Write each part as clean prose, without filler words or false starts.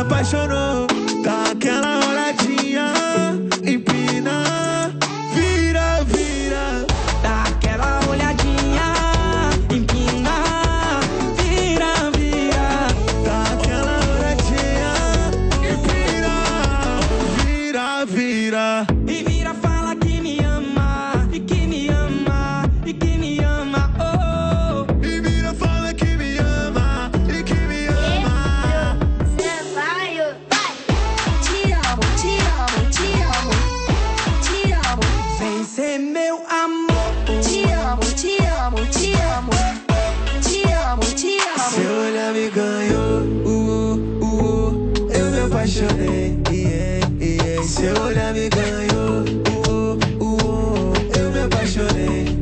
apaixonou. Dá aquela olhadinha, empina, vira, vira. Dá aquela olhadinha, empina, vira, vira. Dá aquela olhadinha, empina, vira, vira. E vira, fala que me ama, e que me ama, e que me ama, oh. E vira, fala que me ama, e que me ama. Você vai, te amo, te amo, te amo, te amo. Vem ser meu amor. Te amo, te amo, te amo, te amo, te amo. Seu olhar me ganhou, eu me apaixonei, Seu olhar me ganhou, eu me apaixonei,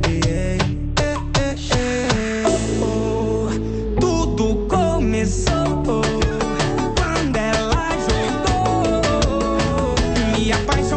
Tudo começou quando ela jogou, me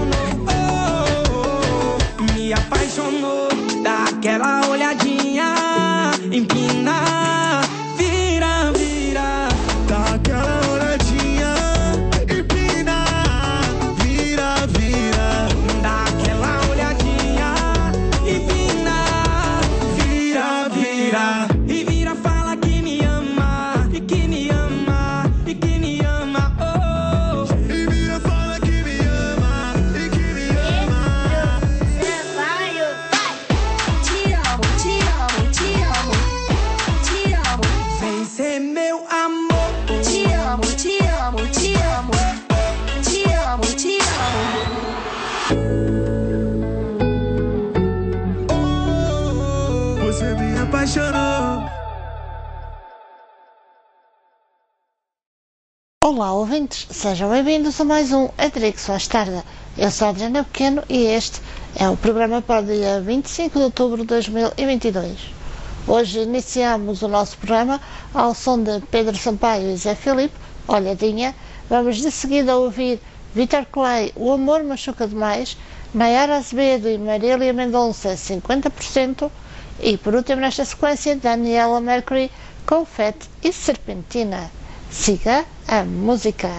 apaixonou, dá aquela olhadinha, empina, vira, vira. Dá aquela olhadinha, empina, vira, vira. Dá aquela olhadinha, empina, vira, vira. E vira, fala que me ama, e que me ama, e que me ama, oh. E vira, fala que me ama, e que me ama. Você vai, te amo, te amo, te amo, te amo. Vem ser meu amor. Te amo, te amo, te amo, te amo, te amo. Você me apaixonou. Olá, ouvintes, sejam bem-vindos a mais um Atrix Faz Tarde. Eu sou a Adriana Pequeno e este é o programa para o dia 25 de outubro de 2022. Hoje iniciamos o nosso programa ao som de Pedro Sampaio e Zé Filipe, Olhadinha. Vamos de seguida ouvir Vitor Clay, O Amor Machuca Demais, Maiara Azevedo e Marília Mendonça, 50%, e por último nesta sequência, Daniela Mercury, Confete e Serpentina. Siga a música.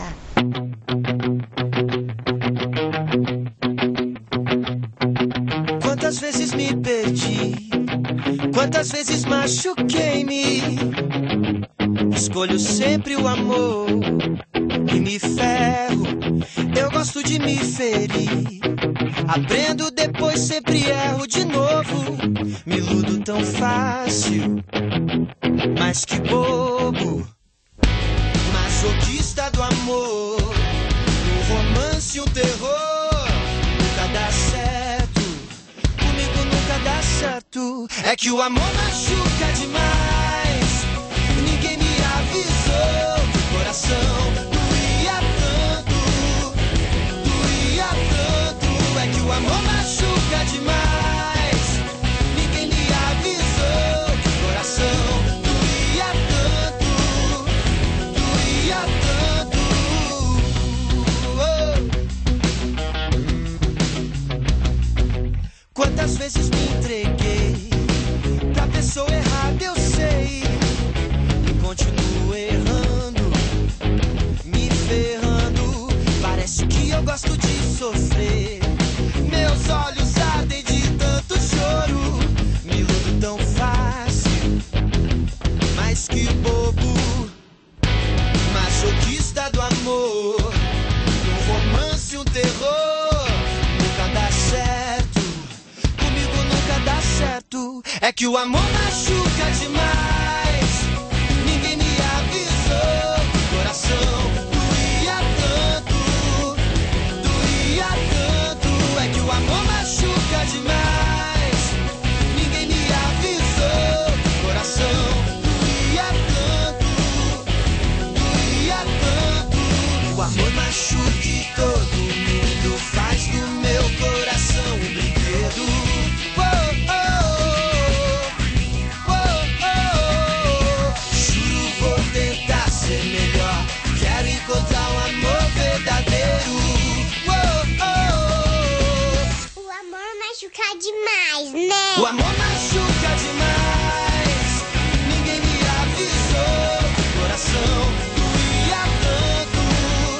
Quantas vezes me perdi, quantas vezes machuquei-me. Escolho sempre o amor e me ferro. Eu gosto de me ferir, aprendo, depois sempre erro de novo. Me iludo tão fácil, mas que bobo. Masoquista do amor, um romance, um terror. Nunca dá certo, comigo nunca dá certo. É que o amor machuca demais, ninguém me avisou que o coração doía tanto, doía tanto. É que o amor machuca demais, ninguém me avisou que o coração doía tanto, doía tanto. Quantas vezes me entreguei pra pessoa errada, eu sei, e continuo errando, me ferrando. Parece que eu gosto de sofrer, meus olhos ardem de tanto choro. Me iludo tão fácil, mas que bobo. Masoquista do amor, um romance, um terror. Nunca dá certo, comigo nunca dá certo. É que o amor machuca demais, ninguém me avisou que o coração doía tanto, doía tanto. É que o amor machuca demais, ninguém me avisou que o coração doía tanto, doía tanto. O amor machuca e todo mundo faz do meu coração um brinquedo. Juro, vou tentar ser melhor. Quero encontrar um amor verdadeiro. O amor machuca demais, né? O amor machuca demais, ninguém me avisou que o coração doía tanto,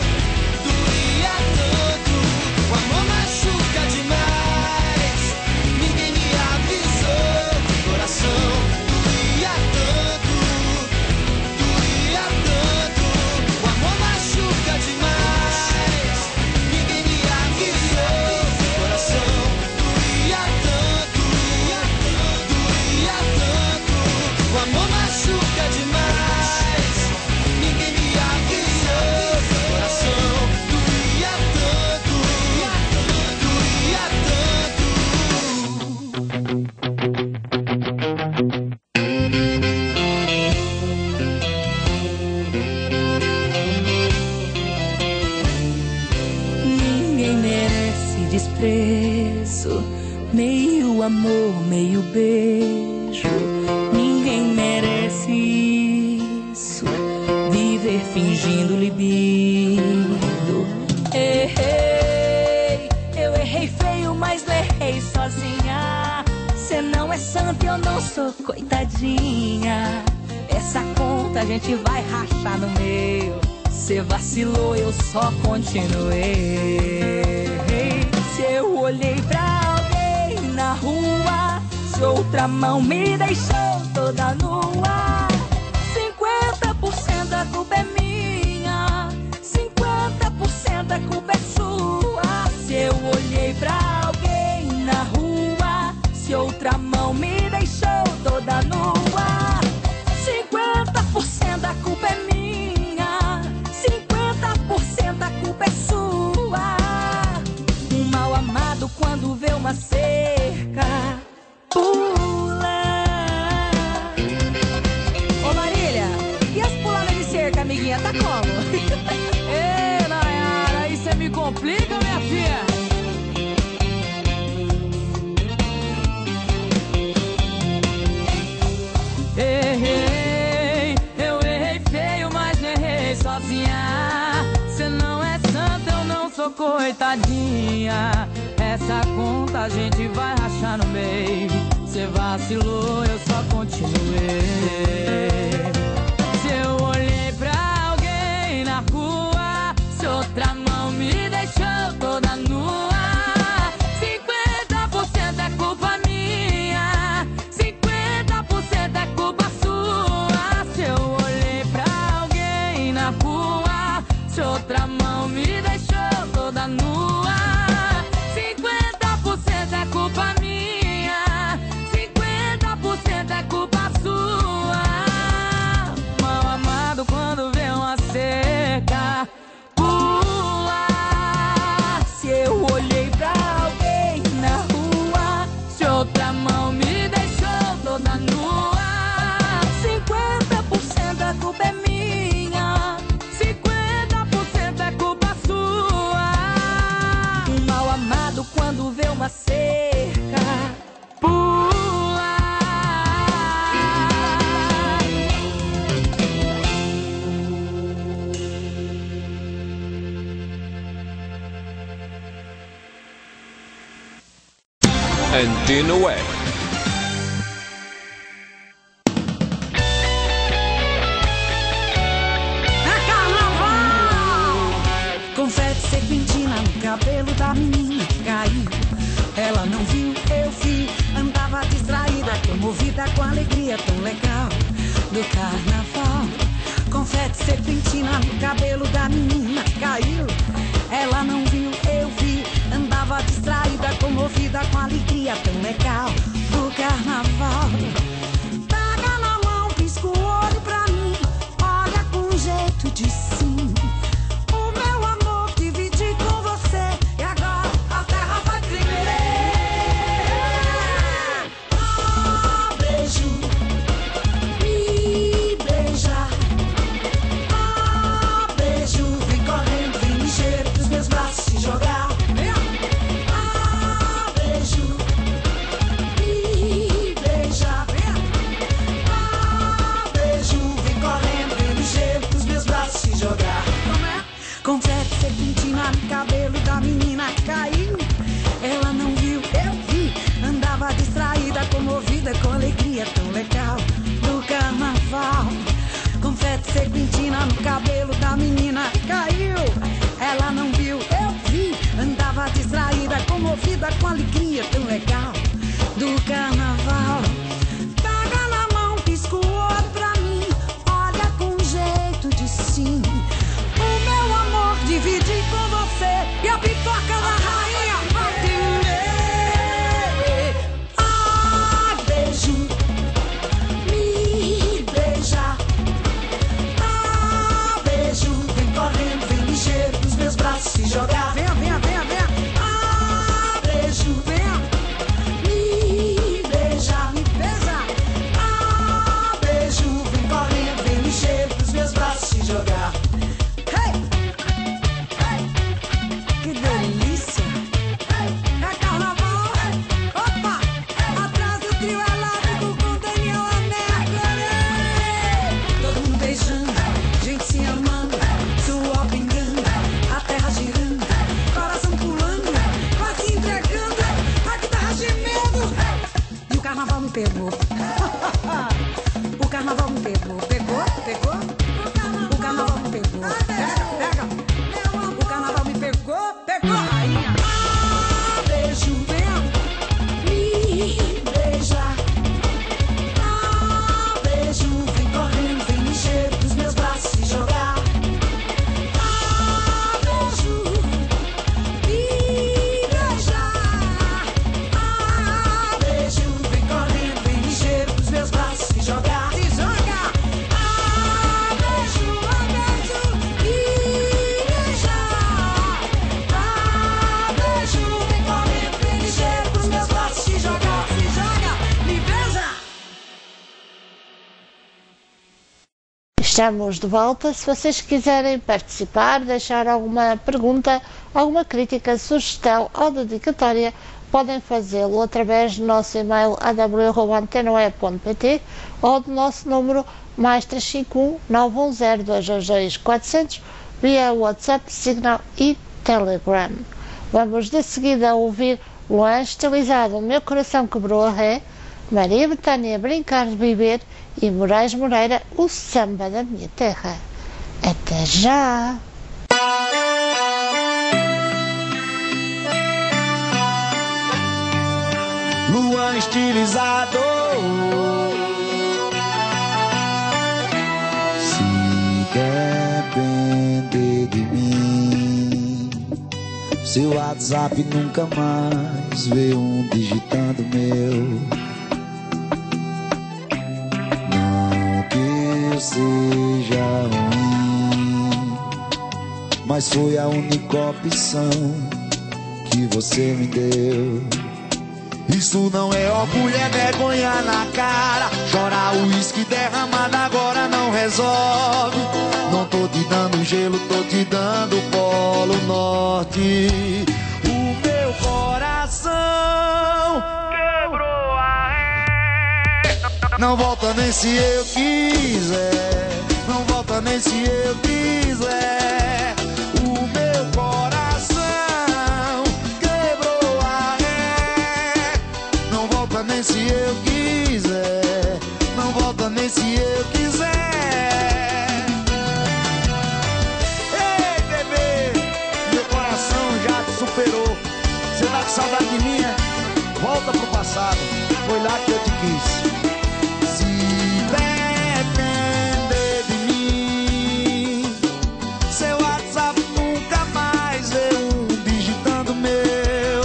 desprezo, meio amor, meio beijo. Ninguém merece isso, viver fingindo libido. Errei, eu errei feio, mas não errei sozinha. Cê não é santa, eu não sou coitadinha. Essa conta a gente vai rachar no meio. Cê vacilou, eu só continuei. Se eu olhei pra alguém na rua, se outra mão me deixou toda nua, 50% da culpa é minha, 50% da culpa é sua. Se eu olhei pra alguém na rua, se outra mão me deixou toda nua, 50% da culpa é minha, 50% da culpa é sua. Um mal amado quando vê uma cerca pula. Ô Marília, e as puladas de cerca, amiguinha, tá como? Ê, Nayara, aí cê me complica, minha filha. Errei, eu errei feio, mas não errei sozinha. Cê não é santa, eu não sou coitadinha. Essa conta a gente vai rachar no meio. Cê vacilou, eu só continuei. Se eu olhei pra alguém na rua, se outra mão me deixou toda nua, 50% é culpa minha, 50% é culpa sua. Se eu olhei pra alguém na rua, se outra mão me deixou toda nua, 50% é culpa minha, 50% é culpa sua. Mal amado quando vê uma cerca pula. Se eu olhei pra alguém na rua, se outra mão me deixou toda nua, 50% a culpa é minha, 50% é culpa sua. Um mal amado quando vê uma cerca pula. Antena Web. É carnaval! Confete serpentina no cabelo da menina que caiu. Ela não viu, eu vi. Andava distraída, comovida com a alegria tão legal do carnaval. Confete serpentina no cabelo da menina que caiu. Ela não viu, eu vi. Andava distraída, comovida com a alegria tão legal do carnaval. Pega na mão, pisca o olho pra mim. Olha com jeito de sim. O meu amor dividi com você. E agora a terra vai tremer. Ah, beijo, me beija. Ah, beijo, vem correndo, vem ligeiro dos meus braços se jogar. Ah, beijo, me beija. Ah, beijo, vem correndo, vem ligeiro dos meus braços se jogar. Confete serpentina no cabelo da menina que caiu. Ela não viu, eu vi. Andava distraída, comovida com a alegria tão legal do carnaval. Confete serpentina no cabelo da menina que caiu. Ela não viu, eu vi. Andava distraída, comovida com a alegria tão legal do carnaval. Pega na mão, pisca o olho pra mim. Olha com jeito de sim. O meu amor dividi com você. E a pipoca da rainha vai tremer. Ah, beijo, me beija. Ah, beijo, vem correndo, vem ligeiro dos meus braços se jogar. Venha, venha, venha, venha. Ah, beijo, venha. Me beija, me beija. Ah, beijo, vem correndo, vem ligeiro dos meus braços se jogar. Hey! Hey! Que delícia! Hey! Estamos de volta. Se vocês quiserem participar, deixar alguma pergunta, alguma crítica, sugestão ou dedicatória, podem fazê-lo através do nosso e-mail aw@antenoe.pt ou do nosso número mais 351 910 222 400 via WhatsApp, Signal e Telegram. Vamos de seguida ouvir Luan estilizado O Meu Coração Quebrou a Ré, Maria Bethânia Brincar de Viver e Moraes Moreira, O Samba da Minha Terra. Até já! Luan estilizado. Se depender de mim, seu WhatsApp nunca mais vê um digitando meu. Não que eu seja ruim, mas foi a única opção que você me deu. Isso não é orgulho, é vergonha na cara. Chorar o uísque derramado agora não resolve. Não tô te dando gelo, tô te dando Polo Norte. O meu coração quebrou a ré. Não volta nem se eu quiser. Não volta nem se eu quiser. O meu coração quebrou a ré. Não volta nem se eu quiser. Não volta nem se eu quiser. Ei, bebê, meu coração já te superou. Você tá com saudade de mim, é? Volta pro passado. Foi lá que eu te quis. Se depender de mim, seu WhatsApp nunca mais vê um digitando meu.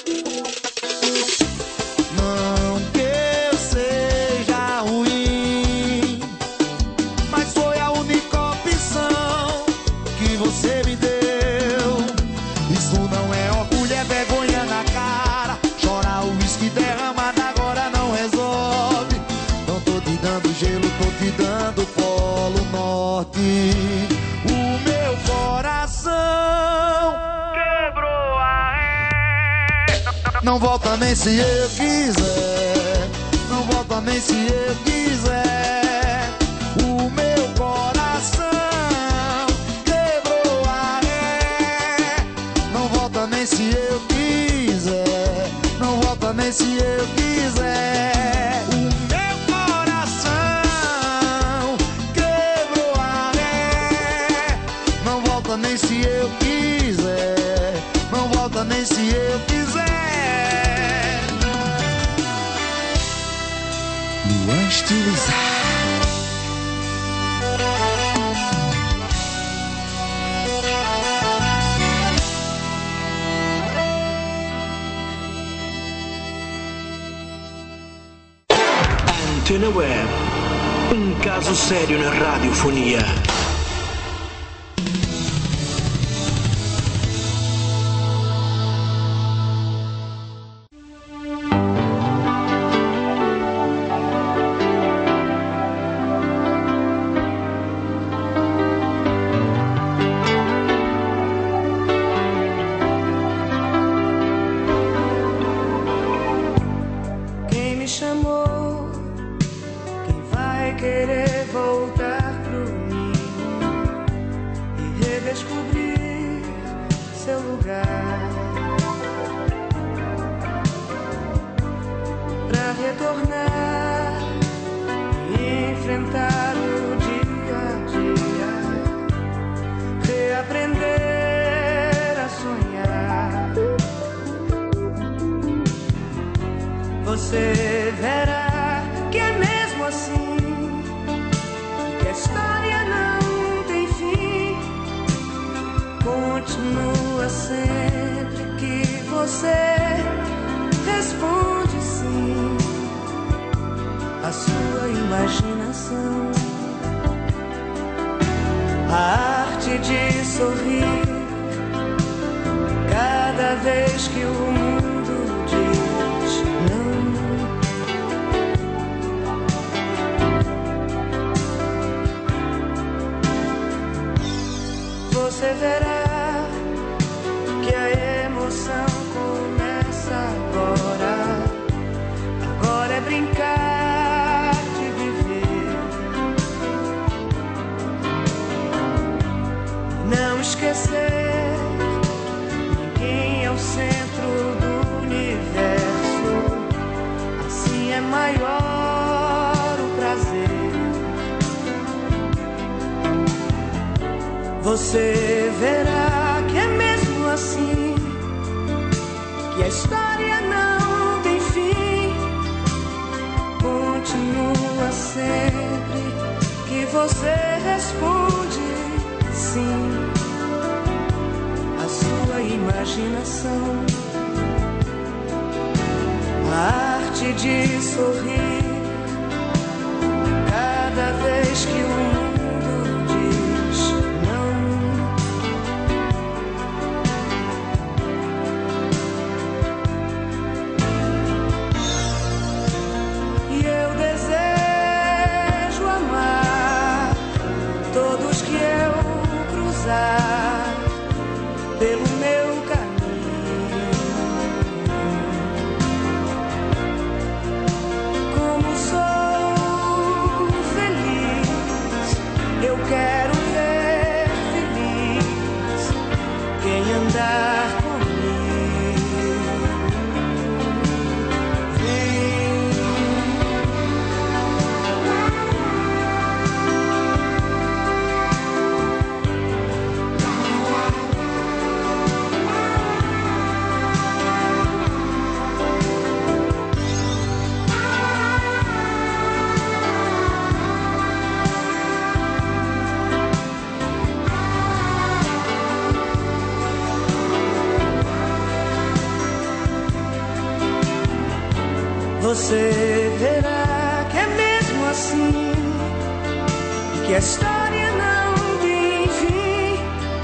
Não que eu seja ruim, mas foi a única opção que você me deu. Isso não é orgulho, é vergonha na cara. Chorar o uísque derramado agora não resolve. Não tô te dando gelo, tô te dando Polo Norte. O meu coração quebrou a ré. Não volta nem se eu quiser. Não volta nem se eu quiser. O meu coração quebrou a ré. Não volta nem se eu quiser. Não volta nem se eu quiser. O meu coração quebrou a ré. Não volta nem se eu quiser. Não volta nem se eu quiser. Luan estilizado. Antena Web, um caso sério na radiofonia. Quem me chamou? Quem vai querer voltar pro ninho e redescobrir seu lugar? Pra retornar e enfrentar o dia a dia, reaprender a sonhar. Você verá que é mesmo assim, que a história não tem fim. Continua sempre que você responde sim à sua imaginação. A arte de sorrir cada vez que o mundo diz não. você verá que a emoção começa agora. Agora é brincar de viver, não esquecer, ninguém é o centro do universo. Assim é maior o prazer. Você verá que é mesmo assim, que a história não tem fim. Continua sempre que você responde sim. A sua imaginação, a arte de sorrir cada vez que o mundo diz não. E eu desejo amar todos que eu cruzar pelo meu caminho. Como sou feliz, eu quero ver feliz quem andar comigo. Vem. Você verá que é mesmo assim, que a história não tem fim.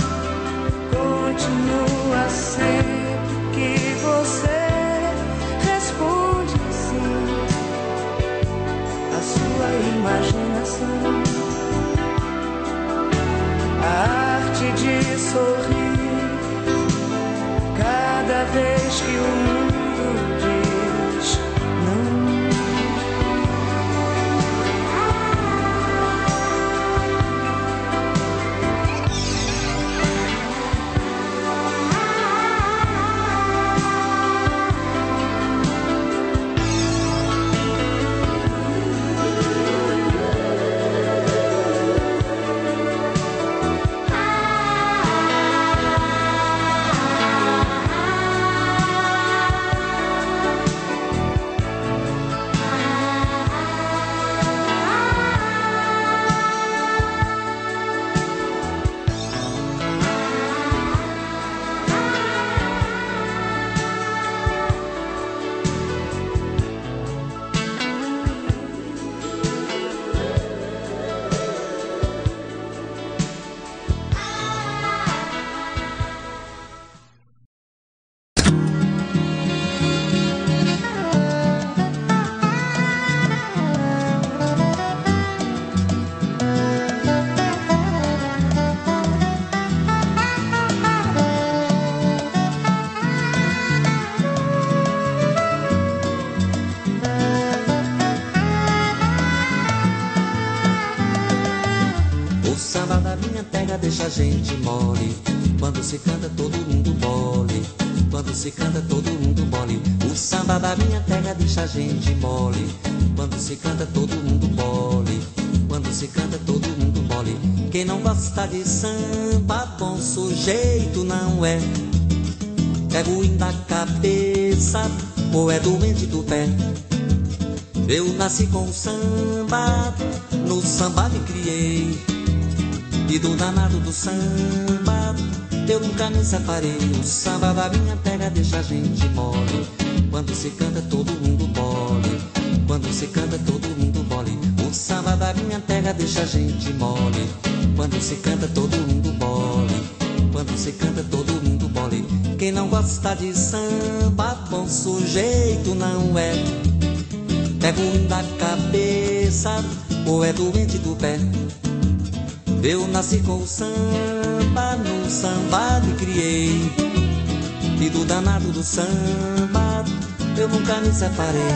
Continua sempre que você responde sim. A sua imaginação, a arte de sorrir cada vez que o mundo diz não. Deixa a gente mole. Quando se canta todo mundo mole. Quando se canta todo mundo mole. O samba da minha terra deixa a gente mole. Quando se canta todo mundo mole. Quando se canta todo mundo mole. Quem não gosta de samba, bom sujeito não é. É ruim da cabeça ou é doente do pé. Eu nasci com samba, no samba me criei. E do danado do samba eu nunca me separei. O samba da minha terra deixa a gente mole. Quando se canta todo mundo mole. Quando se canta todo mundo mole. O samba da minha terra deixa a gente mole. Quando se canta todo mundo mole. Quando se canta todo mundo mole. Quem não gosta de samba, bom sujeito não é. É ruim da cabeça ou é doente do pé. Eu nasci com o samba no samba me criei. E do danado do samba eu nunca me separei.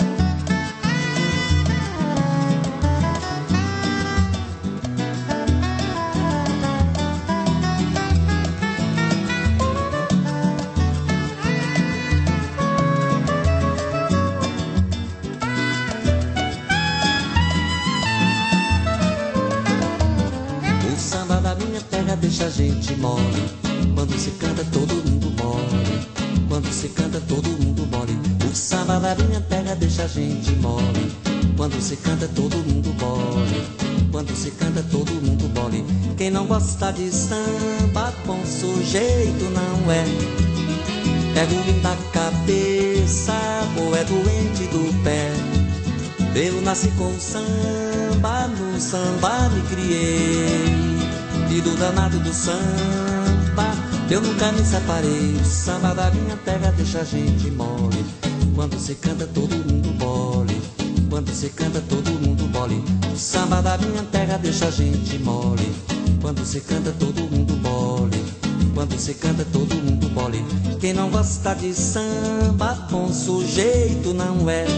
Deixa a gente mole. Quando se canta todo mundo mole. Quando se canta todo mundo mole. O samba da minha terra deixa a gente mole. Quando se canta todo mundo mole. Quando se canta todo mundo mole. Quem não gosta de samba com sujeito não é. É ruim da cabeça ou é doente do pé. Eu nasci com samba, no samba me criei. E do danado do samba eu nunca me separei. O samba da minha terra deixa a gente mole. Quando se canta todo mundo mole. Quando se canta todo mundo mole. O samba da minha terra deixa a gente mole. Quando se canta todo mundo mole. Quando se canta todo mundo mole. Quem não gosta de samba com sujeito não é.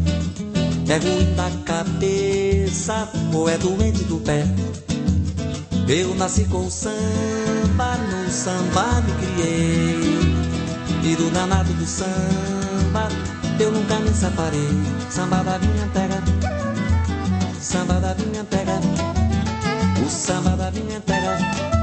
É ruim da cabeça ou é doente do pé. Eu nasci com samba, no samba me criei. E do danado do samba eu nunca me separei. Samba da minha terra, samba da minha terra. O samba da minha terra,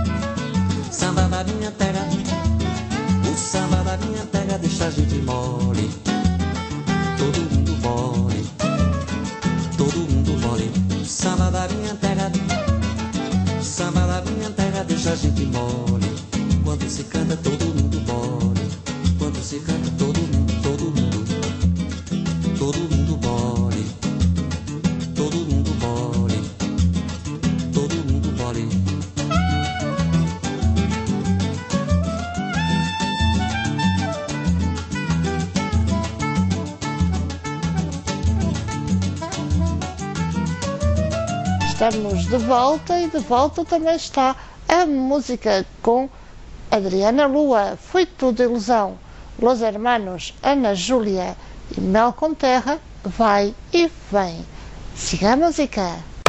samba da minha terra. O samba da minha terra deixa a gente mole. Todo mundo mole. Todo mundo mole. O samba da minha terra, samba da minha terra deixa a gente mole. Quando se canta todo mundo mole. Quando se canta todo mundo, todo mundo. Todo mundo mole. Todo mundo mole. Todo mundo mole. Estamos de volta e de volta também está a música com Adriana Lua, Foi Tudo Ilusão, Los Hermanos, Ana Júlia e Mel com Terra, Vai e Vem. Siga a música.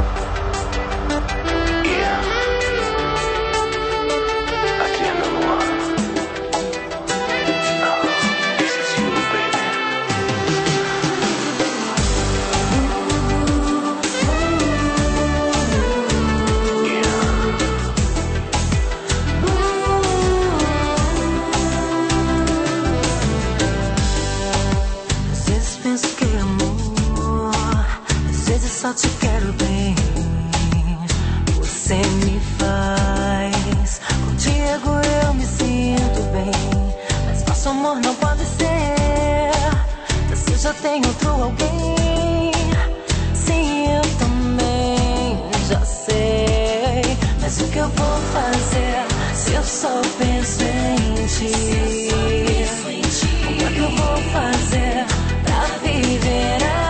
Só te quero bem, você me faz. Contigo eu me sinto bem, mas nosso amor não pode ser. Você já tem outro alguém. Sim, eu também já sei. Mas o que eu vou fazer se eu só penso em ti? Como é que eu vou fazer pra viver assim?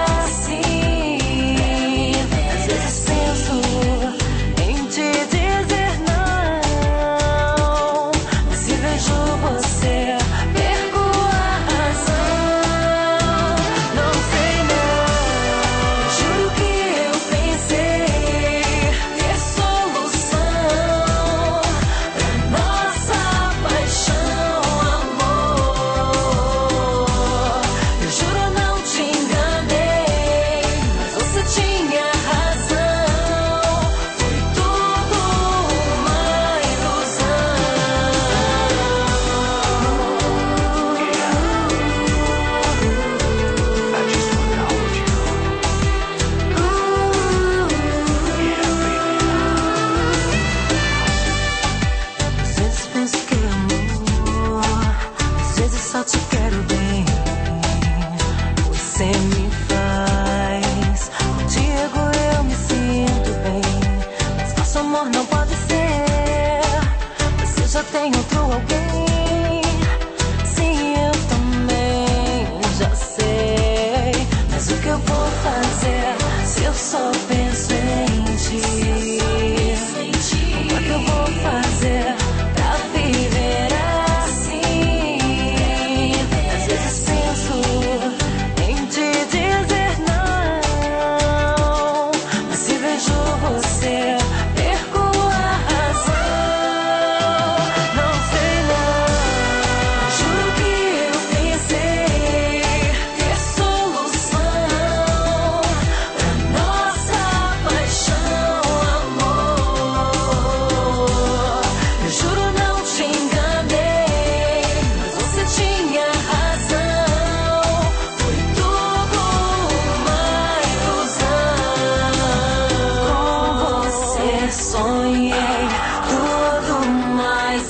Tem outro alguém. Sim, eu também já sei. Mas o que eu vou fazer se eu só penso em ti? Como é que eu vou fazer pra viver?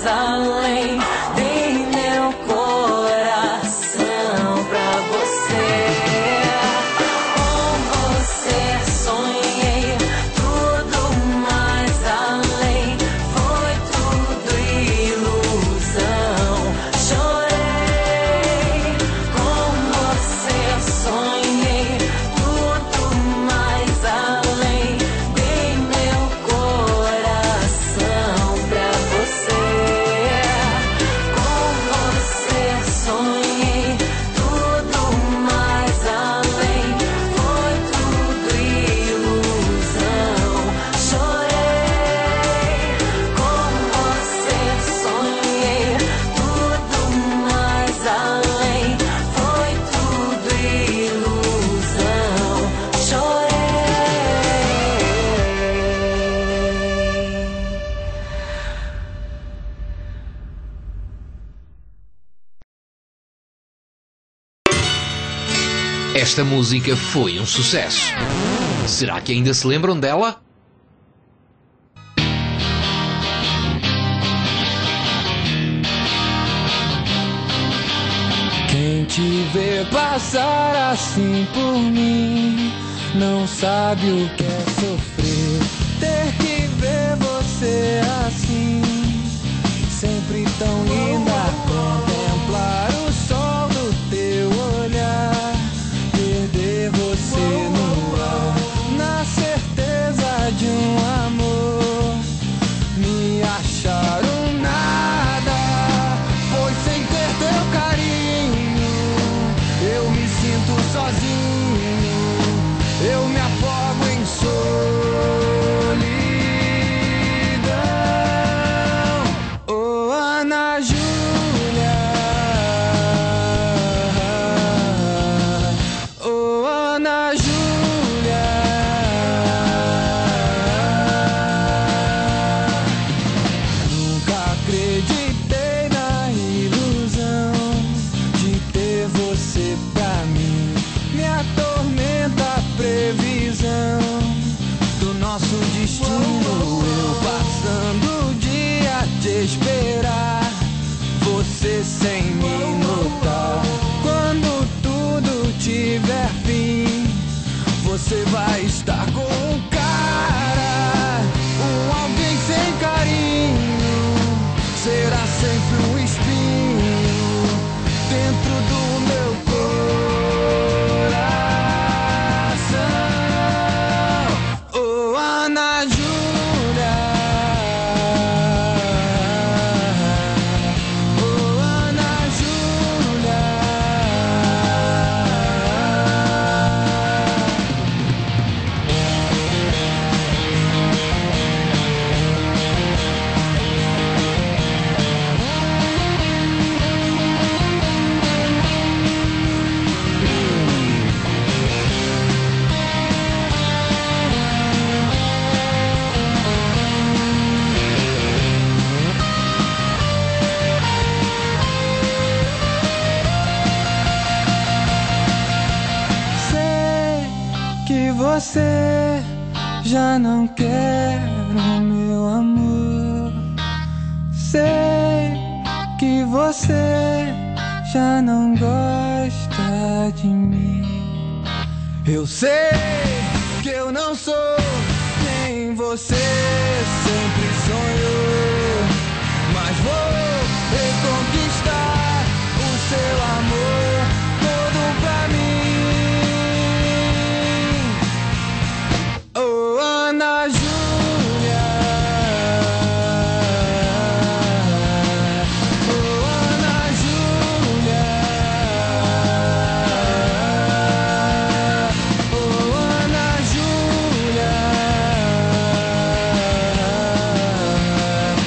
mais além. Dei meu coração pra você. Com você sonhei tudo mais além. Foi tudo ilusão. Chorei. Com você sonhei tudo mais além. Dei meu coração pra você. Com você sonhei tudo mais além. Foi tudo ilusão. Chorei. Com você sonhei tudo mais além. Foi tudo ilusão. Esta música foi um sucesso. Será que ainda se lembram dela? Quem te vê passar assim por mim não sabe o que é sofrer. Ter que ver você assim, sempre tão linda. Contemplar o sol do teu olhar, perder você no ar, na certeza de um amor. Me achar um nada, pois sem ter teu carinho eu me sinto sozinho, eu me afogo em solidão. Oh, Ana Júlia, oh, Ana Júlia, nunca acreditei na ilusão de ter você pra mim. Me atormenta a previsão do nosso destino. Eu passando o dia a te esperar, você sem me notar. Quando tudo tiver fim, você vai estar com um cara, alguém sem carinho. Será sempre um espinho dentro do meu coração. Oh, Ana Júlia, oh, Ana Júlia. Sei que você já não quer o meu amor. Sei que você já não gosta de mim. Eu sei que eu não sou quem você sempre sonhou, mas vou reconquistar o seu amor todo pra mim. Oh, Ana Júlia, oh, Ana Júlia, oh, Ana Júlia.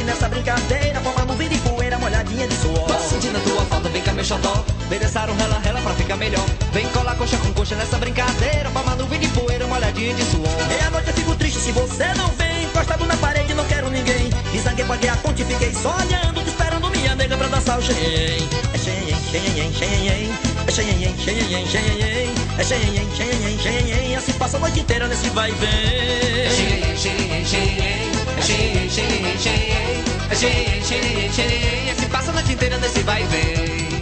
coxinha nessa brincadeira. Com uma nuvem de poeira molhadinha de suor. Tô sentindo a tua falta, vem cá meu xodó. Vem dançar um rela rela pra ficar melhor. Vem colar coxa com coxa nessa brincadeira. Com uma nuvem de poeira molhadinha de suor. Meia-noite eu fico triste se você não vem. Encostado na parede não quero ninguém. Desanguei, paguei a conta e fiquei só olhando, te esperando minha nega pra dançar o xenhen. É xenhen, xenhen, xenhen. É xenhen, xenhen, xenhen. É xenhen, xenhen, xenhen. Assim passa a noite inteira nesse vai e vem. É xenhen, xenhen, xenhen. É xenhen, xenhen, xenhen. É xenhen, xenhen, xenhen. Assim passa a noite inteira nesse vai e vem.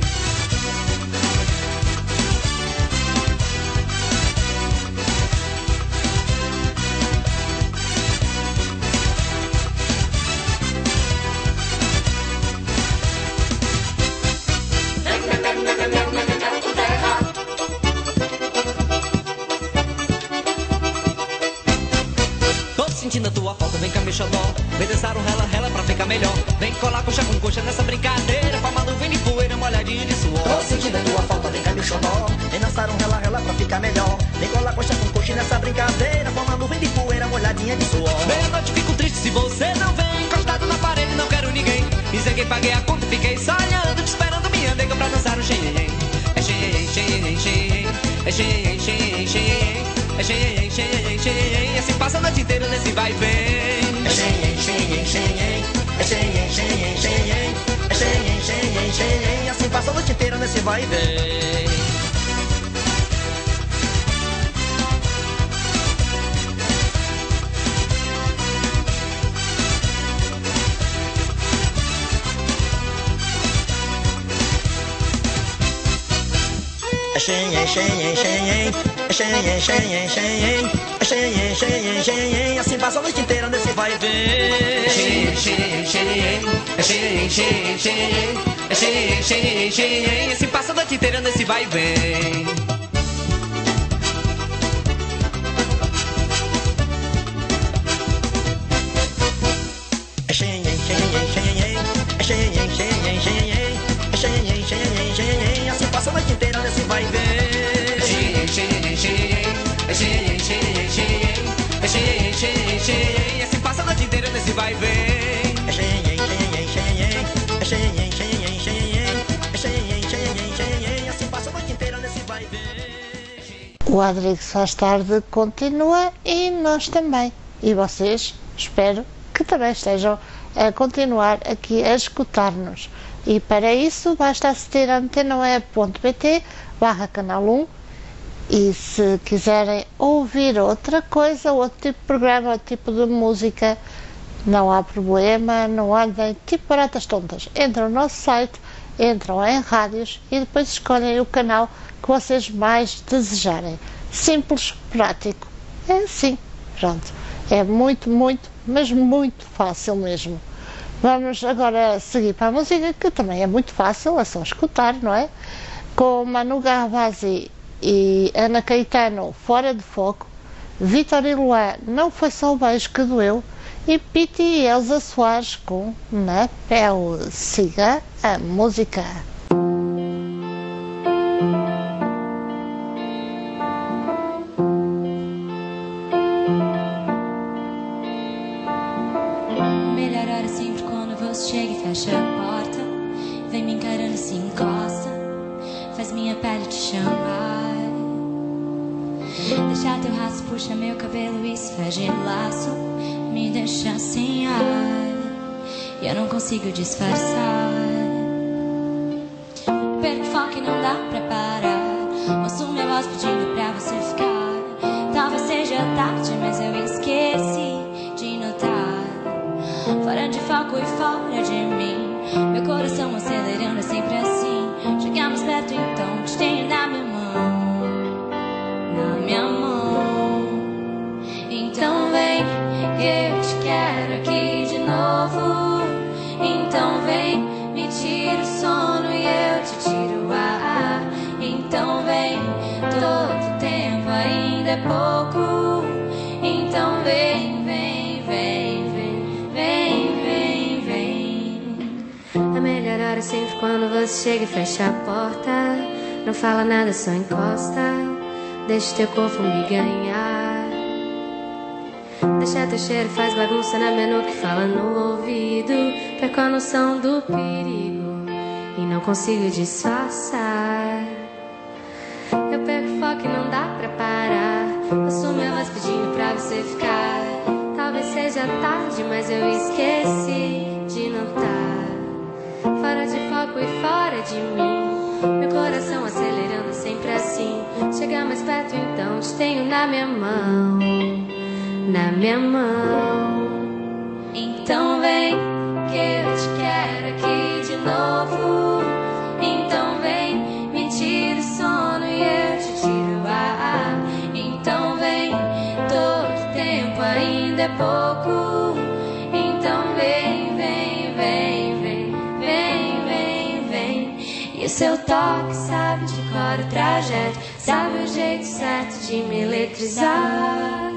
Sentindo a tua falta, vem cá meu xodó. Vem dançar um rela rela pra ficar melhor. Vem colar coxa com coxa nessa brincadeira. Com uma nuvem de poeira molhadinha de suor. Tô sentindo a tua falta, vem cá meu xodó. Vem dançar um rela rela pra ficar melhor. Vem colar coxa com coxa nessa brincadeira. Com uma nuvem de poeira molhadinha de suor. Meia-noite fico triste se você não vem. Encostado na parede não quero ninguém. Desanguei, paguei a conta e fiquei só olhando, te esperando minha nega pra dançar o xenhen. É xenhen, xenhen, xenhen. É xenhen, xenhen, xenhen. É xenhen, xenhen, xenhen. Assim passa a noite inteira nesse vai e vem. É xenhen, xenhen, xenhen. É xenhen, xenhen, xenhen. É xenhen, xenhen, xenhen. Assim passa a noite inteira nesse vai e vem. É xenhen, xenhen, xenhen. É xenhen, xenhen, xenhen. É xenhen, xenhen, xenhen. Assim passa a noite inteira nesse vai e vem. É xenhen, xenhen, xenhen. É xenhen, xenhen, xenhen. É xenhen, xenhen, xenhen. Assim passa a noite inteira nesse vai e vem. É xenhen, xenhen, xenhen. É xenhen, xenhen, xenhen. É xenhen, xenhen, xenhen. Assim passa a noite inteira nesse vai e vem. É xenhen, xenhen, xenhen. É xenhen, xenhen, xenhen. É xenhen, xenhen, xenhen. Assim passa a noite inteira nesse vai e vem. É xenhen, xenhen, xenhen. É xenhen, xenhen, xenhen. É xenhen, xenhen, xenhen. Assim passa a noite inteira nesse vai e vem. O Adrix Faz Tarde continua e nós também. E vocês, espero que também estejam a continuar aqui a escutar-nos. E para isso basta aceder a antena.pt/canal 1 e se quiserem ouvir outra coisa, outro tipo de programa, outro tipo de música, não há problema, não andem tipo baratas tontas. Entram no nosso site, entram em rádios e depois escolhem o canal que vocês mais desejarem. Simples, prático. É assim, pronto. É muito, muito, mas muito fácil mesmo. Vamos agora seguir para a música, que também é muito fácil, é só escutar, não é? Com Manu Gavazzi e Ana Caetano, Fora de Foco, Vítor e Luan, Não Foi Só o Beijo que Doeu, e Piti e Elza Soares com Na Pele. Siga a música. Melhor hora sempre quando você chega e fecha a porta. Vem me encarando, se encosta, faz minha pele te chamar. Deixa teu rastro, puxa meu cabelo e se faz de laço. Me deixa sem ar e eu não consigo disfarçar. Perco o foco e não dá pra parar. Ouço minha voz pedindo pra você ficar. Talvez seja tarde, mas eu esqueci de notar. Fora de foco e fora de mim, meu coração acelerando, é sempre assim. Chegar mais perto, então te tenho na minha mão, na minha mão. Então vem, que eu te quero aqui de novo. Então vem, me tira o sono e eu te tiro o ar. Então vem, todo tempo ainda é pouco. Então vem, vem, vem, vem, vem, vem, vem. A melhor hora é sempre quando você chega e fecha a porta. Não fala nada, só encosta. Deixa teu corpo me ganhar. Deixa deixa teu cheiro, faz bagunça na minha nuca e fala no ouvido. Perco a noção do perigo e não consigo disfarçar. Eu perco o foco e não dá pra parar. Eu sou minha voz pedindo pra você ficar. Talvez seja tarde, mas eu esqueci de notar. Fora de foco e fora de mim, meu coração acelerando sempre assim. Chega mais perto então, te tenho na minha mão, na minha mão. Então vem, que eu te quero aqui de novo. Então vem, me tira o sono e eu te tiro o ar. Então vem, todo tempo ainda é pouco. Então vem, vem, vem, vem, vem, vem, vem. E o seu toque sabe de cor o trajeto, sabe o jeito certo de me eletrizar.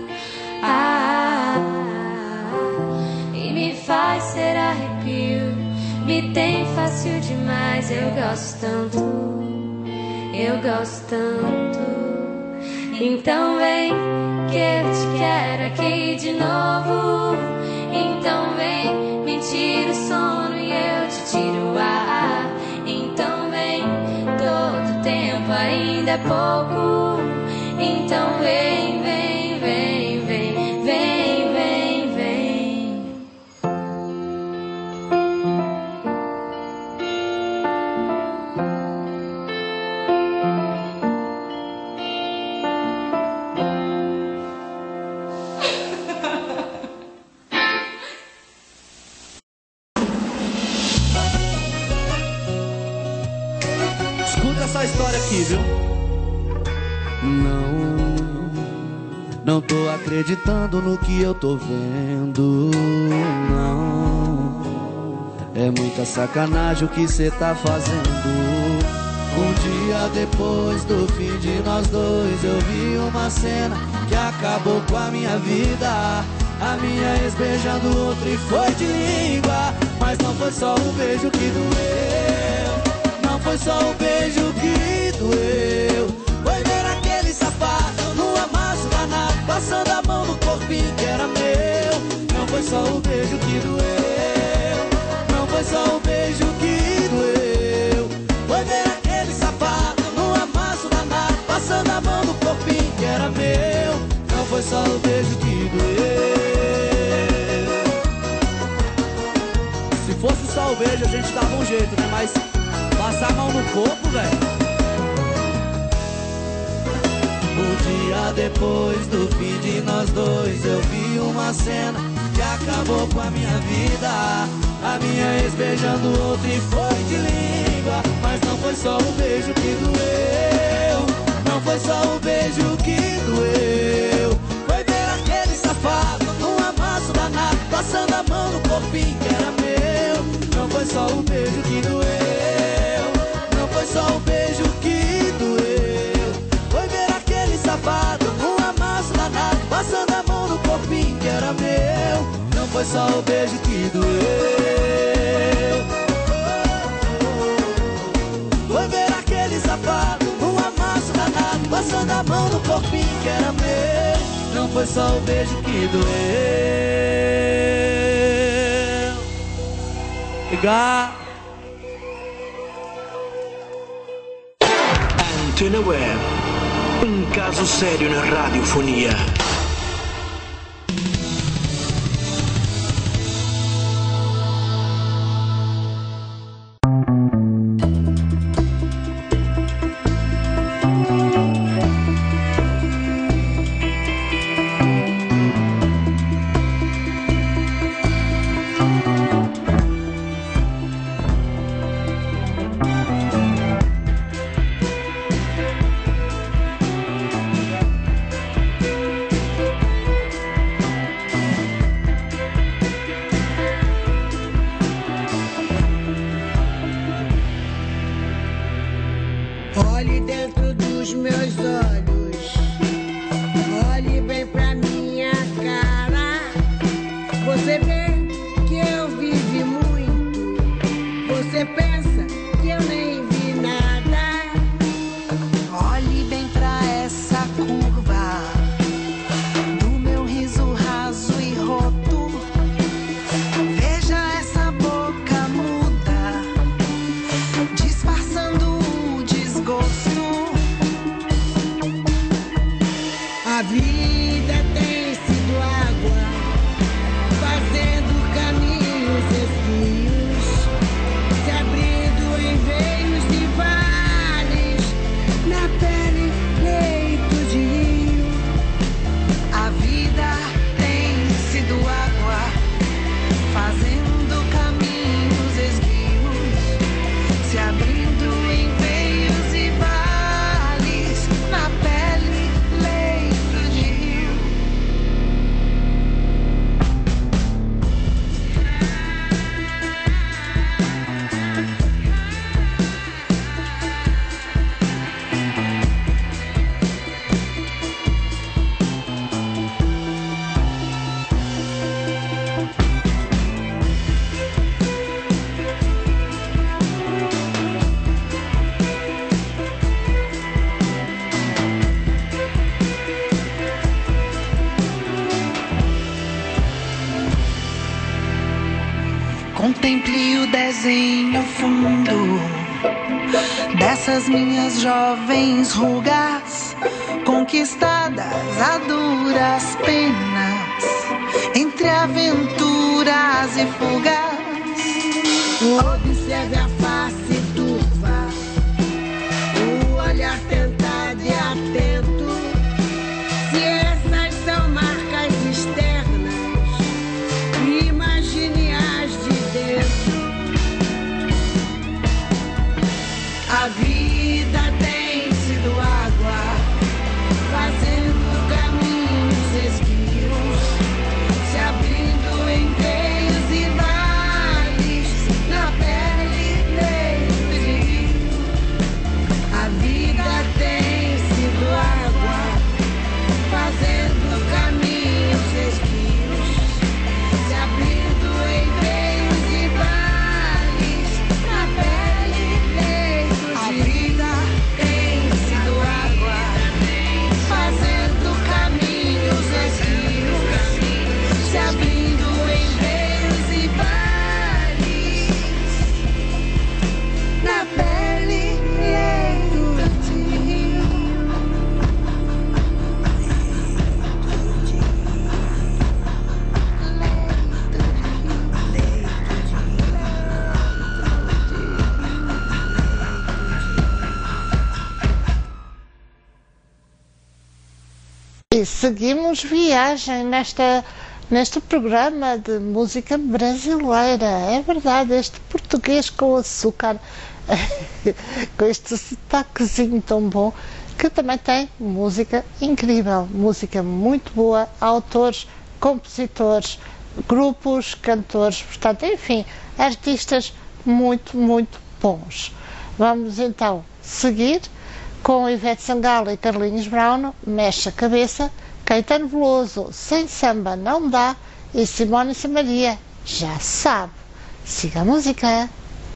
E me faz ser arrepio, me tem fácil demais. Eu gosto tanto, eu gosto tanto. Então vem, que eu te quero aqui de novo. Então vem, me tira o sono e eu te tiro o ar. Então vem, todo tempo ainda é pouco. Então vem, vem, vem, vem, vem, vem, vem. Escuta essa história aqui, viu? Não tô acreditando no que eu tô vendo, não. É muita sacanagem o que cê tá fazendo. Um dia depois do fim de nós dois, eu vi uma cena que acabou com a minha vida. A minha ex beijando outro e foi de língua. Mas não foi só o beijo que doeu, não foi só o beijo que doeu. Foi ver aquele safado no amasso danado, passando a mão no corpinho que era meu. Não foi só o beijo que doeu, não foi só o beijo que doeu. Foi ver aquele safado no amasso danado, passando a mão no corpinho que era meu. Não foi só o beijo que doeu. Se fosse só o beijo a gente dava um jeito, né? Mas passar a mão no corpo, velho. Um dia depois do fim de nós dois, eu vi uma cena que acabou com a minha vida. A minha ex beijando outro e foi de língua. Mas não foi só o beijo que doeu, não foi só o beijo que doeu. Foi ver aquele safado num amasso danado, passando a mão no corpinho que era meu. Não foi só o beijo que doeu, não foi só o beijo que doeu. Foi ver aquele safado num amasso danado, passando a mão no corpinho que era meu. Não foi só o beijo que doeu. Foi ver aquele safado num amasso danado, passando a mão no corpinho que era meu. Não foi só o beijo que doeu. Ligar. Antena Web, um caso sério na radiofonia. Olhe dentro dos meus olhos, olhe bem pra minha cara. Você vê que eu vivi muito, você pensa que eu nem vi nada. Olhe bem pra essa curva do meu riso raso e marzinho fundo dessas minhas jovens rugas, conquistadas a duras penas, entre aventuras e fugas. Observe a face turva, o olhar tentado e atento. Se essas são marcas externas, imagine as de dentro. A vida tem sido água, fazendo caminhos esguios, se abrindo em veios e vales, na pele dentro de rio. A vida tem sido água, fazendo caminhos esguios, se abrindo em veios e vales, na pele dentro de rio. A vida tem sido água, fazendo caminhos esguios, se abrindo em veios e vales, na pele dentro de rio. E seguimos viagem neste programa de música brasileira. É verdade, este português com açúcar, com este sotaquezinho tão bom, que também tem música incrível, música muito boa, autores, compositores, grupos, cantores, portanto, enfim, artistas muito, muito bons. Vamos então seguir com Ivete Sangalo e Carlinhos Brown, Mexe a Cabeça, Caetano Veloso, Sem Samba Não Dá, e Simone e Maria, Já Sabe. Siga a música.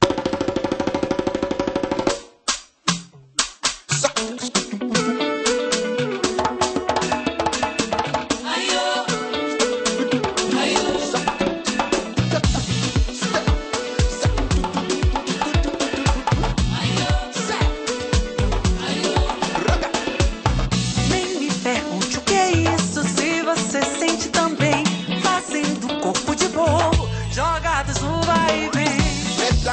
Nem me pergunte o que é isso, se você sente também, fazendo corpo de bobo, jogados no vai e vem.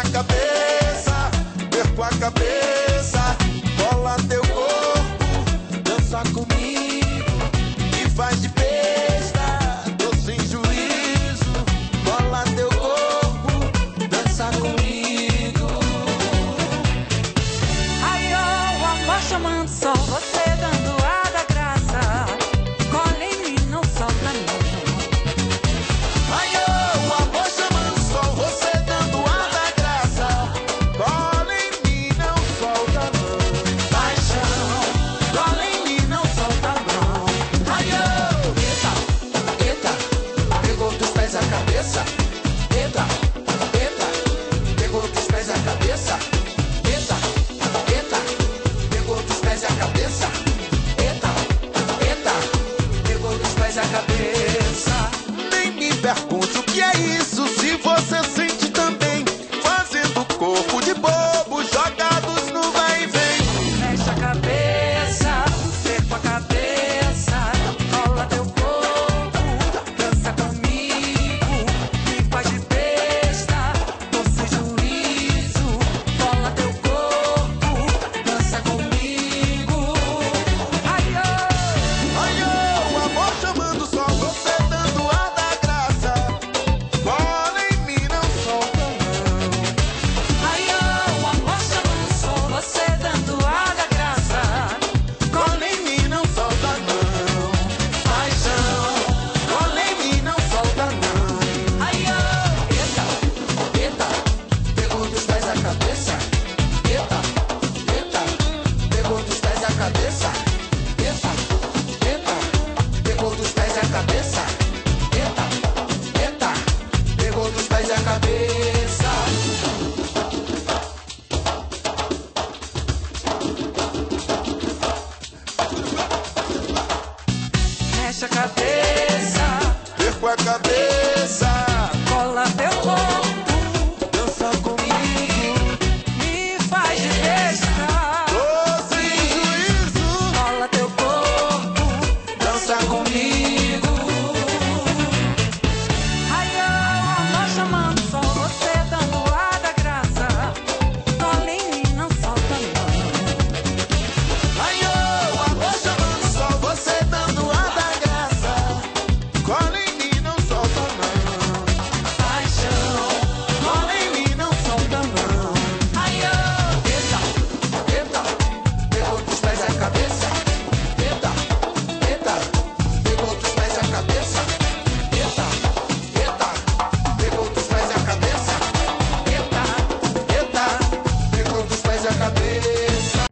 a cabeça.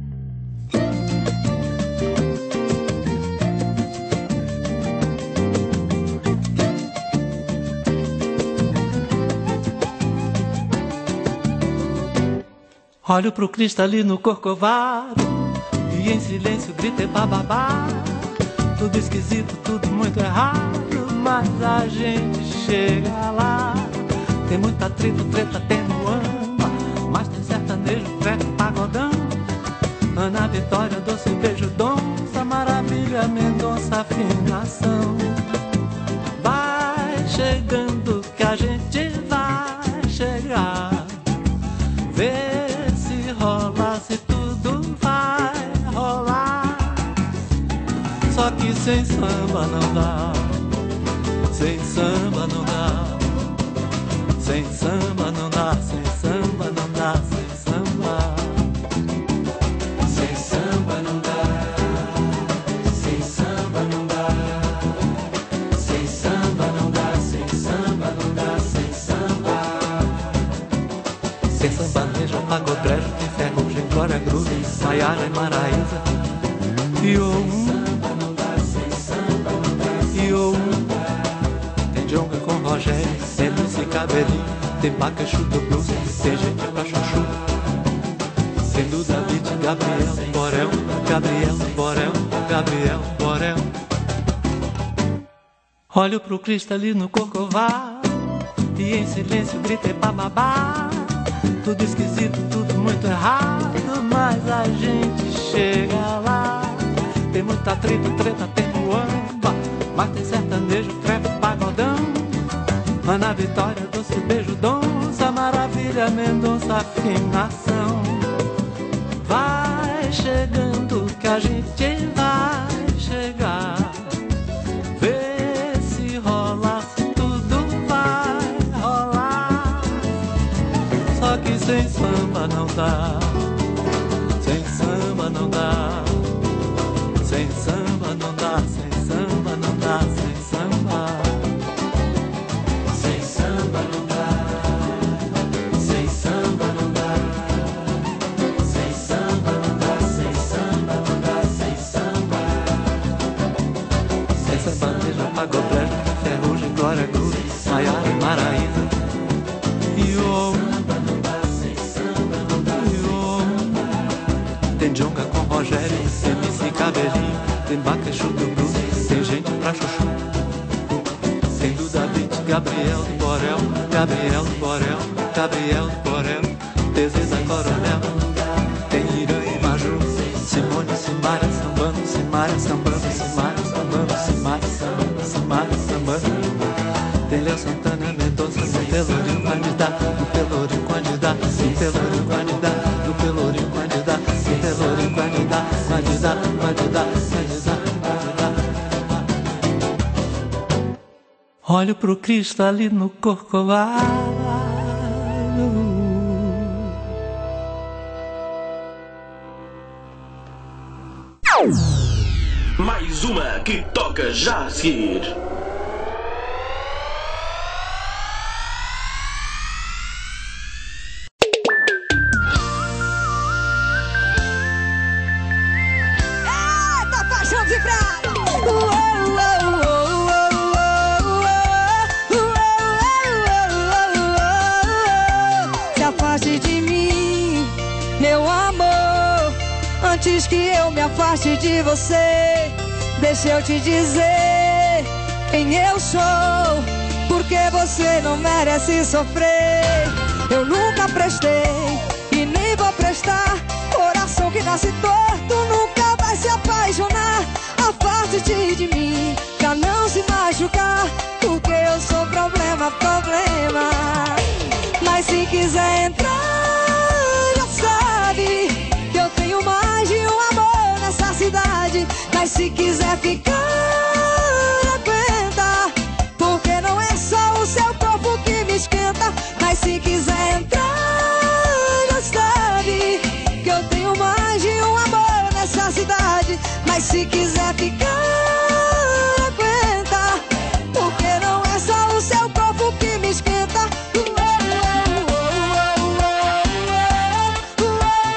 Olho pro cristalino corcovado e em silêncio grito bababá. Tudo esquisito, tudo muito errado, mas a gente chega lá. Tem muita treta, tem muamba, mas tem sertanejo, treco, pagodão. Ana Vitória, doce beijo, donça, maravilha, Mendonça, afinação. Vai chegando que a gente vai chegar. Vê se rola, se tudo vai rolar. Só que sem samba não dá. Sem samba não dá. Sem samba não dá. Sem samba não dá. Sem samba. Sem samba não dá. Sem samba não dá. Sem samba não dá. Sem samba não dá. Sem samba. Sem sambanejo, pagodrejo, tem ferrugem, glória, groove, Maiara e Maraísa. E tem jonga com Rogério, tem Lucy Cabelinho, tem Baca, Chuta, Blues, tem gente pra chuchu. Tem Duda, Beat, Gabriel, Borel, Gabriel, Borel, Gabriel, Borel. Olho pro cristalino corcovado e em silêncio gritei bababá. Tudo esquisito, tudo muito errado, mas a gente chega lá. Tem muita treta, tem muamba, mas tem sertanejo, treco, pagodão. Ana Vitória, doce beijo, donça, maravilha, Mendonça, afinação. Vai chegando que a gente vai chegar. Vê se rola, se tudo vai rolar. Só que sem samba não dá. Sem samba não dá. Sem samba não dá. Sem samba não dá. Sem samba. Sem samba não dá. Sem samba não dá. Sem samba não dá. Sem samba não dá. Sem samba. Sem sambanejo, pagodrejo, ferrugem, glória, groove, Maiara e Maraísa. Tem jonga com Rogério, tem MC Cabelinho, tem Baca, Chuta, Blues, tem gente pra chuchu. Tem Duda, Beat, Gabriel, Borel, Gabriel, Borel, Gabriel, Borel, Teziza, Coronel, tem Irã e Maju, Simone, Simária, sambando, Simária, sambando, Simária, sambando, Simária, sambando, Simária, sambando. Tem Léo Santana, Mendonça, no Pelourinho, candidato, no Pelourinho, candidato, no Pelourinho, candidato, no Pelourinho, candidato, no Pelourinho, candidato, candidato, candidato, candidato, candidato. Olho pro cristalino corcovado. Mais uma que toca já a seguir. Eita, paixão vibrada! Se afaste de mim, meu amor, antes que eu me afaste de você. Deixa eu te dizer quem eu sou, porque você não merece sofrer. Eu nunca prestei e nem vou prestar. Coração que nasce torto nunca vai se apaixonar. Afaste-te de mim pra não se machucar, porque eu sou problema, problema. Mas se quiser entrar, já sabe que eu tenho mais de um amor nessa cidade. Mas se quiser ficar, aguenta, porque não é só o seu corpo que me esquenta. Mas se quiser entrar, já sabe que eu tenho mais de um amor nessa cidade. Mas se quiser ficar, aguenta, porque não é só o seu corpo que me esquenta.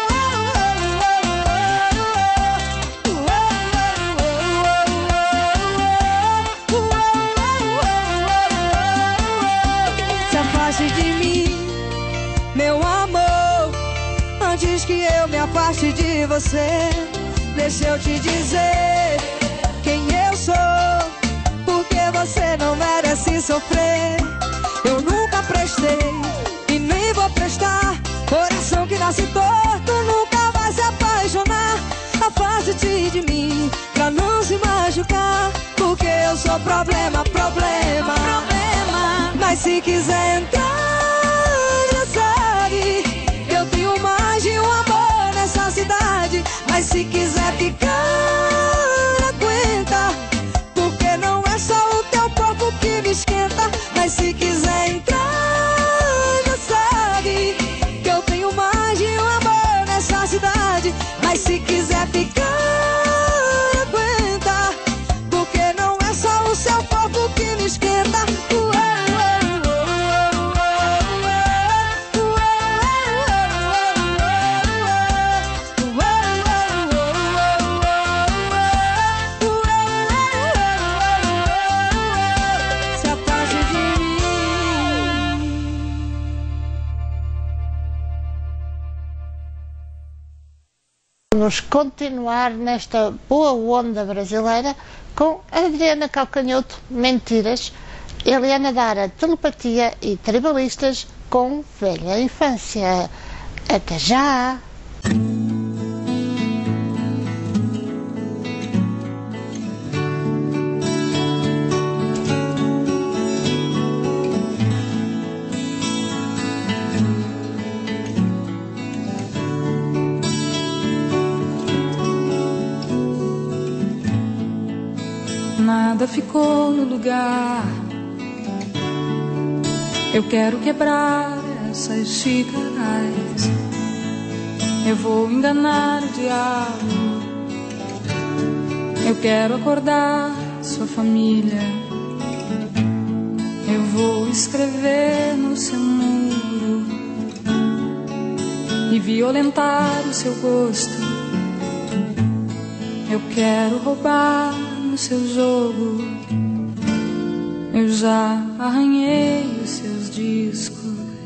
antes que eu me afaste de você, deixa eu te dizer quem eu sou, porque você não merece sofrer. Eu nunca prestei e nem vou prestar. Coração que nasce torto nunca vai se apaixonar. Afaste-te de mim pra não se machucar, porque eu sou problema, problema, problema. Mas se quiser entrar, já sabe, eu tenho mais de um amor nessa cidade. Mas se quiser ficar, aguenta, porque não é só o teu corpo que me esquenta. Mas se quiser entrar, já sabe, que eu tenho mais de um amor nessa cidade. Mas se quiser ficar, aguenta, porque não é só o seu corpo que me esquenta. Se afaste de mim. Vamos continuar nesta boa onda brasileira com Adriana Calcanhoto, Mentiras, Eliana Dara, Telepatia e Tribalistas com Velha Infância. Até já! Nada ficou no lugar. Eu quero quebrar essas xícaras. Eu vou enganar o diabo. Eu quero acordar sua família. Eu vou escrever no seu muro e violentar o seu gosto. Eu quero roubar no seu jogo. Eu já arranhei os seus discos.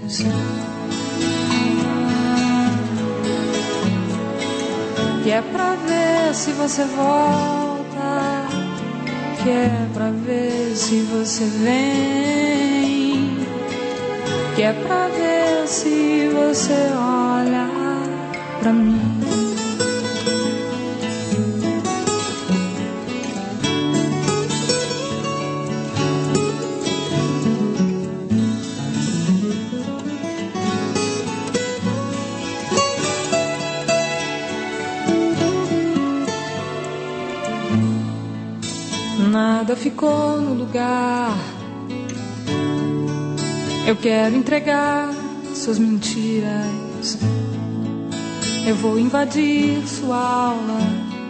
Que é pra ver se você volta, que é pra ver se você vem, que é pra ver se você olha pra mim. Nada ficou no lugar. Eu quero entregar suas mentiras. Eu vou invadir sua aula.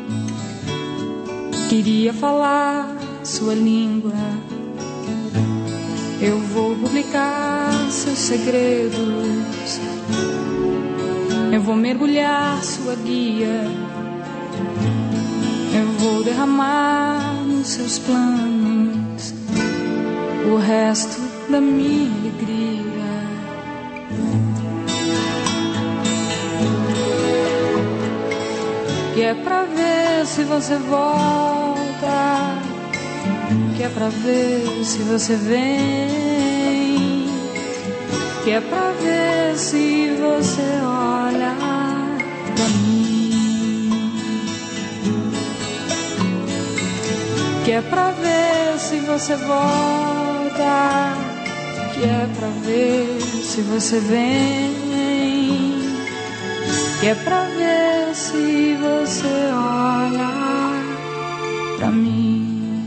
Queria falar sua língua. Eu vou publicar seus segredos. Eu vou mergulhar sua guia. Eu vou derramar nos seus planos o resto da minha alegria. Que é pra ver se você volta, que é pra ver se você vem, que é pra ver se você olha pra mim. Que é pra ver se você volta, que é pra ver se você vem, que é pra ver se você olha pra mim.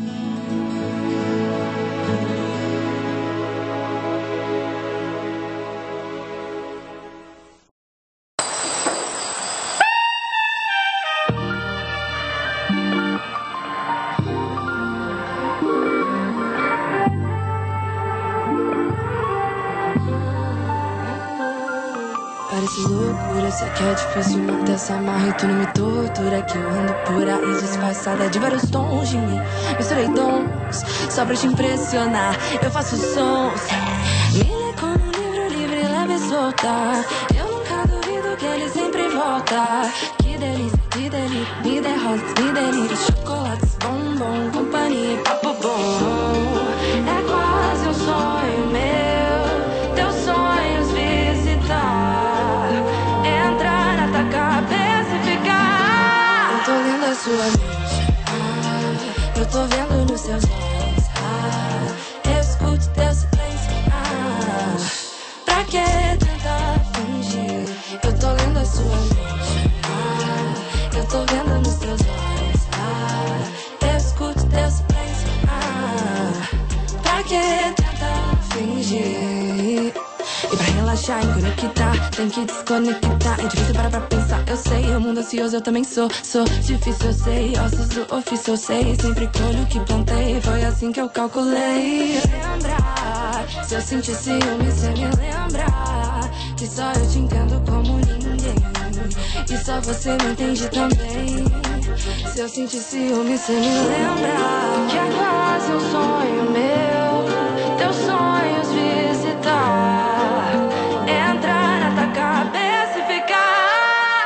Parece loucura, sei que é difícil manter essa marra e tu não me tortura. Que eu ando por aí disfarçada de vários tons de mim. Misturei dons só pra te impressionar. Eu faço sons, me lê como um livro livre, leve e solta. Eu nunca duvido que ele sempre volta. faltar. Que delícia, me der rosas, me delírios, chocolates, bombom, companhia, papo bom. É quase um sonho meu, teus sonhos visitar, entrar na tua cabeça e ficar. Eu tô lendo a sua mente, eu tô vendo nos seus olhos, eu escuto teu silêncio, pra que tentar fingir? Eu tô lendo a sua mente, eu tô vendo nos teus olhos, eu escuto teu silêncio, pra que tentar fingir? E pra relaxar, enconectar, tem que desconectar. É difícil parar pra pensar, eu sei. O mundo ansioso eu também sou difícil, eu sei. Ossos do ofício, eu sei. Sempre colho o que plantei, foi assim que eu calculei. Lembrar, se eu sentir ciúme, cê me lembrar que só eu te entendo como ninguém, e só você me entende também. Se eu sentir ciúme, cê me lembra que é quase um sonho meu, teus sonhos visitar, entrar na tua cabeça e ficar.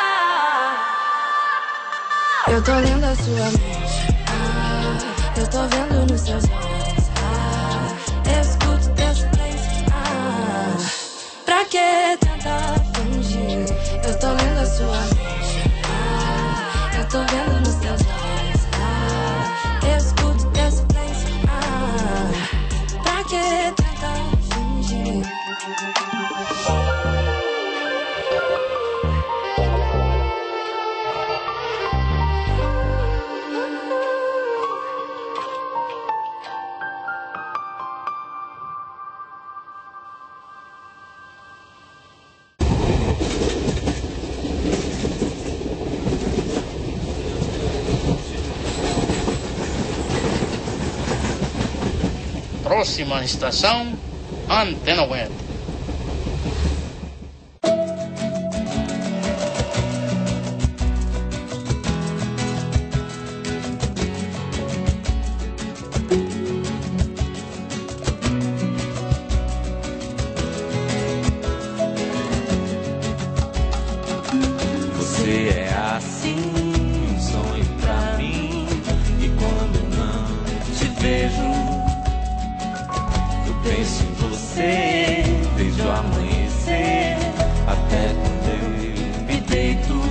Eu tô lendo a sua mente, eu tô vendo nos seus olhos, eu escuto teu silêncio, pra que tentar fingir? Eu tô lendo a sua mente, eu tô vendo nos teus olhos, eu escuto teu silêncio, pra que tentar fingir? Próxima estação, Antena Web. Você é assim, um sonho pra mim. E quando não te vejo, penso em você desde o amanhecer até quando eu me deito.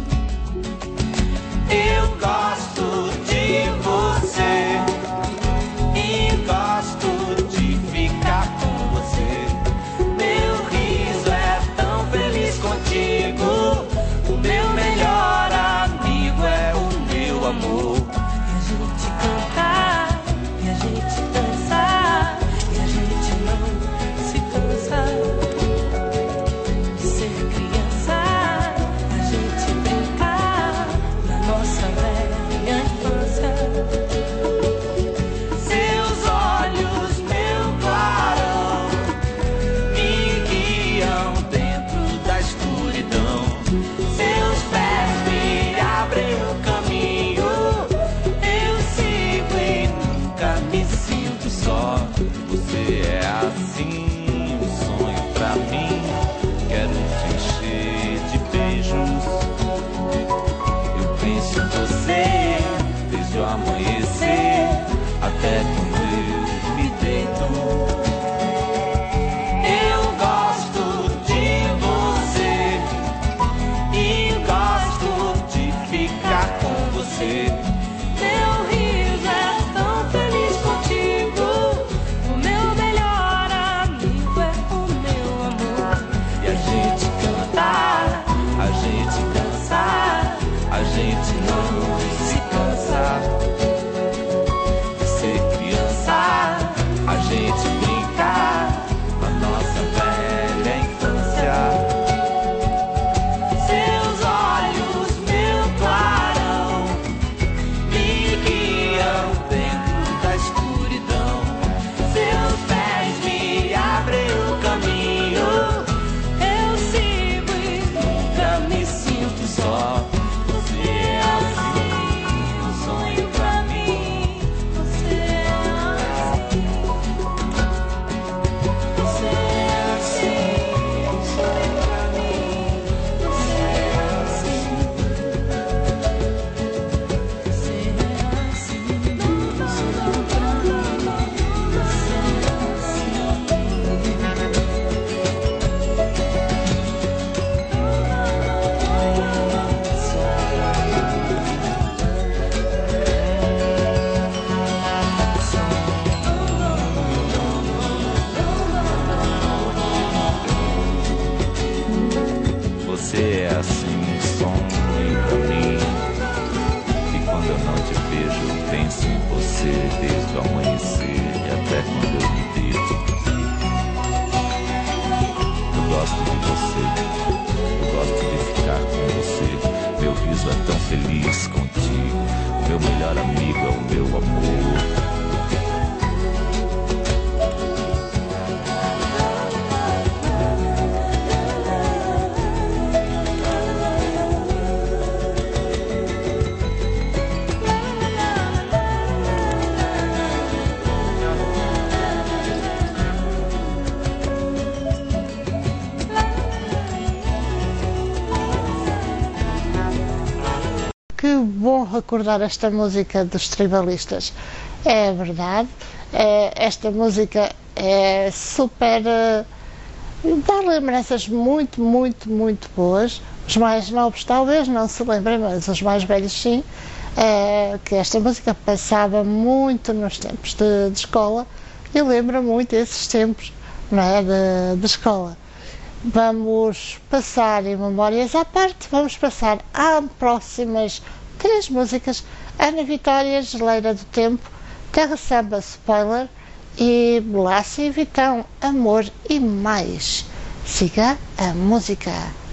Eu gosto de você e gosto de ficar com você. Meu riso é tão feliz contigo, o meu melhor amigo. assim um sonho pra mim. E quando eu não te vejo, eu penso em você desde o amanhecer e até quando eu me deito. Eu gosto de você, eu gosto de ficar com você. Meu riso é tão feliz contigo, meu melhor amigo é o meu amor. Que bom recordar esta música dos Tribalistas. É verdade, esta música é super. Dá lembranças muito, muito, muito boas. Os mais novos talvez não se lembrem, mas os mais velhos sim. Que esta música passava muito nos tempos de escola e lembra muito esses tempos, não é, de escola. Vamos passar em memórias à parte, vamos passar às próximas 3 músicas: Ana Vitória, Geleira do Tempo, Terra Samba, Spoiler e Blassi e Vitão, Amor e Mais. Siga a música.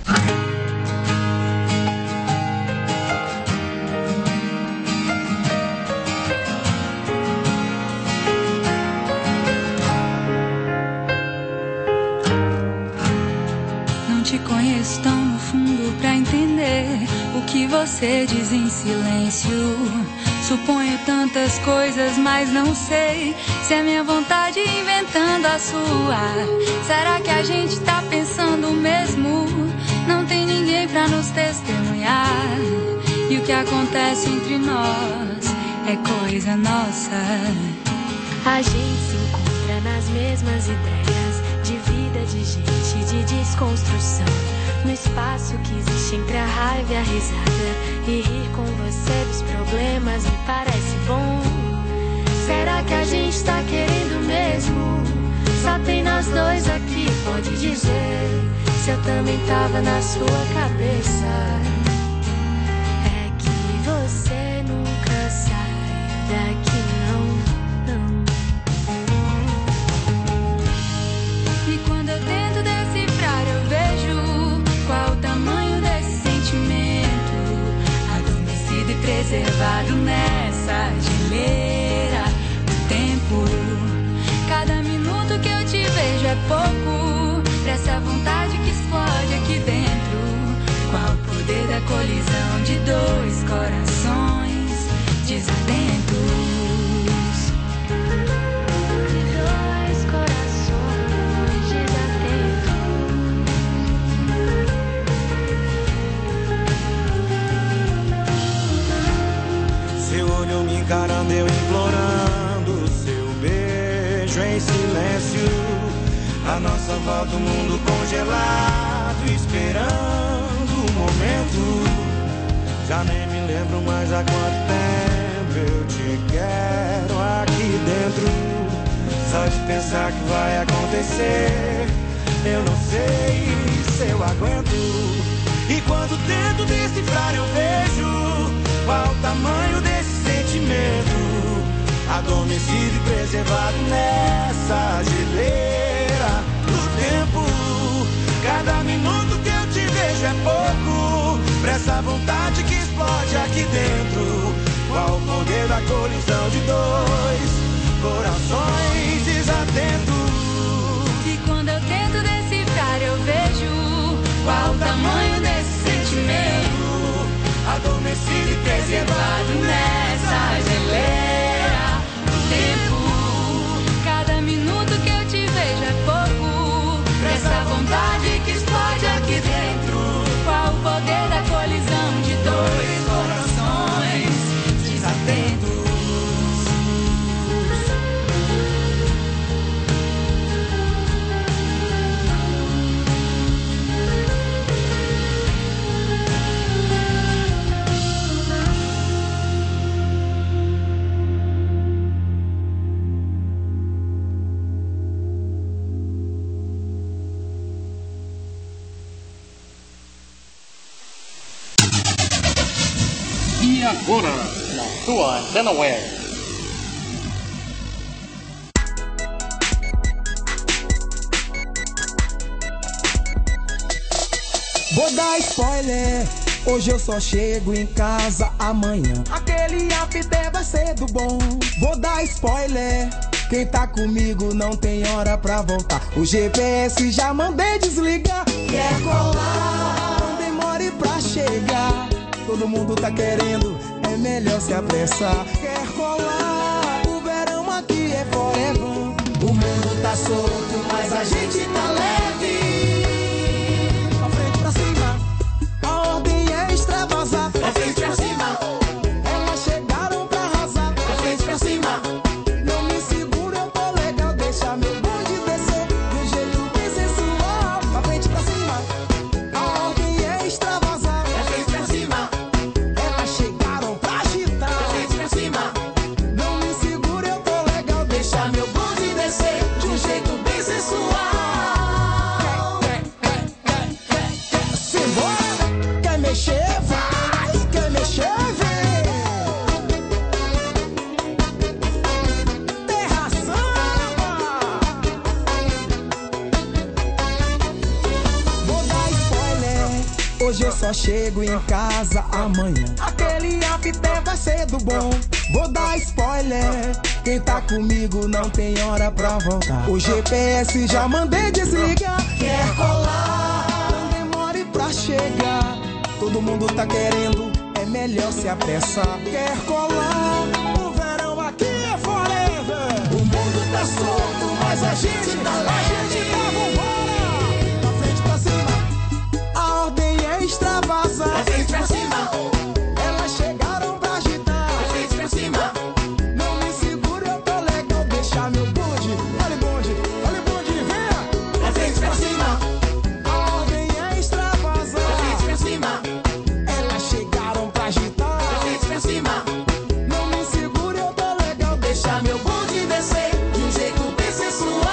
Te conheço tão no fundo pra entender o que você diz em silêncio. Suponho tantas coisas, mas não sei se é minha vontade inventando a sua. Será que a gente tá pensando o mesmo? Não tem ninguém pra nos testemunhar. E o que acontece entre nós é coisa nossa. A gente se encontra nas mesmas ideias de vida, de gente, de desconstrução. No espaço que existe entre a raiva e a risada, e rir com você dos problemas me parece bom. Será que a gente tá querendo mesmo? Só tem nós dois aqui, pode dizer se eu também tava na sua cabeça. É que você nunca sai daqui, não. E quando eu tento decifrar, eu vejo qual o tamanho desse sentimento, adormecido e preservado nessa geleira do tempo. Cada minuto que eu te vejo é pouco pra essa vontade que explode aqui dentro. Qual o poder da colisão de 2 corações desatentos? Me encarando, eu implorando seu beijo em silêncio. A nossa volta, o mundo congelado, esperando o momento. Já nem me lembro mais há quanto tempo eu te quero aqui dentro. Só de pensar que vai acontecer, eu não sei se eu aguento. E quando tento decifrar, eu vejo qual o tamanho desse sentimento, adormecido e preservado nessa geleira do tempo. Cada minuto que eu te vejo é pouco pra essa vontade que explode aqui dentro. Qual o poder da colisão de 2 corações desatentos? E quando eu tento decifrar, eu vejo qual o tamanho desse sentimento, adormecido e preservado nessa geleira do tempo. Cada minuto que eu te vejo é pouco pra essa vontade que explode aqui dentro. Qual o poder da colisão de 2 corações desatentos? E agora, na tua Antena Web. Vou dar spoiler, hoje eu só chego em casa amanhã. Aquele after vai ser do bom. Vou dar spoiler, quem tá comigo não tem hora pra voltar. O GPS já mandei desligar. Quer colar, não demore pra chegar. Todo mundo tá querendo, é melhor se apressar. Quer colar, o verão aqui é forever. O mundo tá solto, mas a gente tá leve. Extravasar, pra frente pra cima. Elas chegaram pra arrasar, pra frente pra cima. Não me segura, eu tô legal. Deixa meu bonde descer de um jeito bem sensual. Pra frente pra cima. A ordem é extravasar, pra frente pra cima. Elas chegaram pra agitar, pra frente pra cima. Não me segura, eu tô legal. Deixa meu bonde descer de um jeito bem sensual. Simbora, quer mexer? Hoje eu só chego em casa amanhã. Aquele after vai ser do bom. Vou dar spoiler, quem tá comigo não tem hora pra voltar. O GPS já mandei desligar. Quer colar, não demore pra chegar. Todo mundo tá querendo, é melhor se apressar. Quer colar, o verão aqui é forever. O mundo tá solto, mas a gente tá lá. Extravasa, pra frente pra cima. Elas chegaram pra agitar, pra frente pra cima. Não me segura, eu tô legal. Deixa meu bonde, olha bonde, venha. Pra frente pra cima. A ordem é extravasa, pra frente pra cima. Elas chegaram pra agitar, pra frente pra cima. Não me segura, eu tô legal. Deixa meu bonde descer de um jeito bem sensual.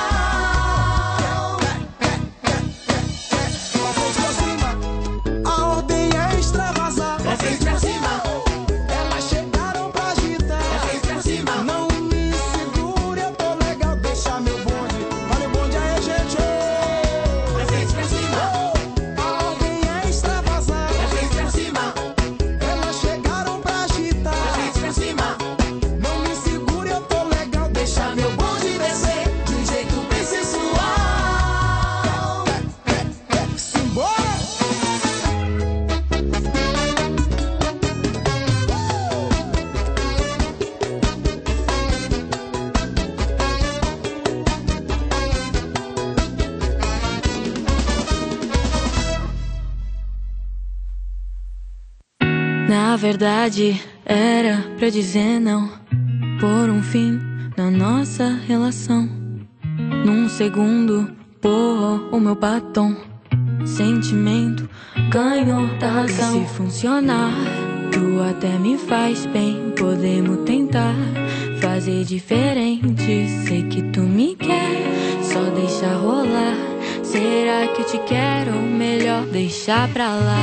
Pra frente pra cima. Elas chegaram pra agitar, pra frente pra cima. Não me segura, eu tô legal. Deixa meu bonde, olha o bonde aí, gente. Pra frente pra cima. A ordem é extravasar, pra frente pra cima. Elas chegaram pra agitar, pra frente pra cima. Não me segura, eu tô legal. Deixa meu bonde descer de um jeito bem sensual. Simbora! Na verdade, era pra dizer não, pôr um fim na nossa relação. Num segundo, pôr o meu batom. Sentimento ganhou da razão. Se funcionar, tu até me faz bem. Podemos tentar fazer diferente. Sei que tu me quer, só deixa rolar. Será que eu te quero? Melhor deixar pra lá.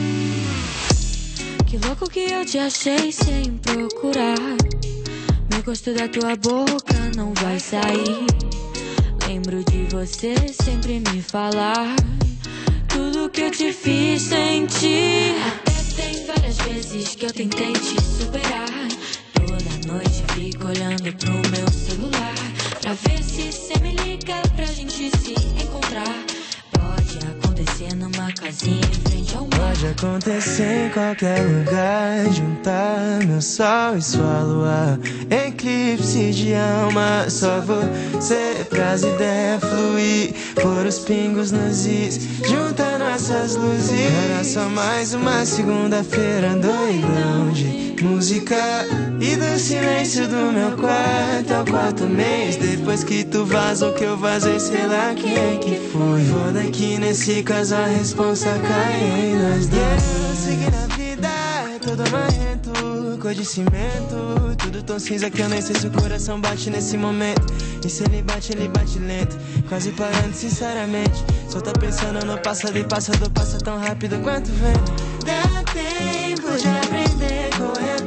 Que louco que eu te achei sem procurar. Meu gosto da tua boca não vai sair. Lembro de você sempre me falar tudo que eu te fiz sentir. Até tem várias vezes que eu tentei te superar. Toda noite fico olhando pro meu celular pra ver se cê me liga pra gente se encontrar. Pode acontecer numa casinha em frente ao mar. Pode acontecer em qualquer lugar. Juntar meu sol e sua lua. Eclipse de alma. Só você pras ideias fluir. Pôr os pingos nos is. Juntar nossas luzes. Era só mais uma segunda-feira doidão de música e do silêncio do meu quarto. Ao quarto mês depois que tu vazou, que eu vazei, sei lá quem é que foi. Foda que nesse caso a responsa cai em nós dois. Seguir na vida, todo amarrento, cor de cimento, tudo tão cinza que eu nem sei se o coração bate nesse momento. E se ele bate lento, quase parando sinceramente. Só tá pensando no passado e passado passa tão rápido quanto o vento. Dá tempo de aprender correndo.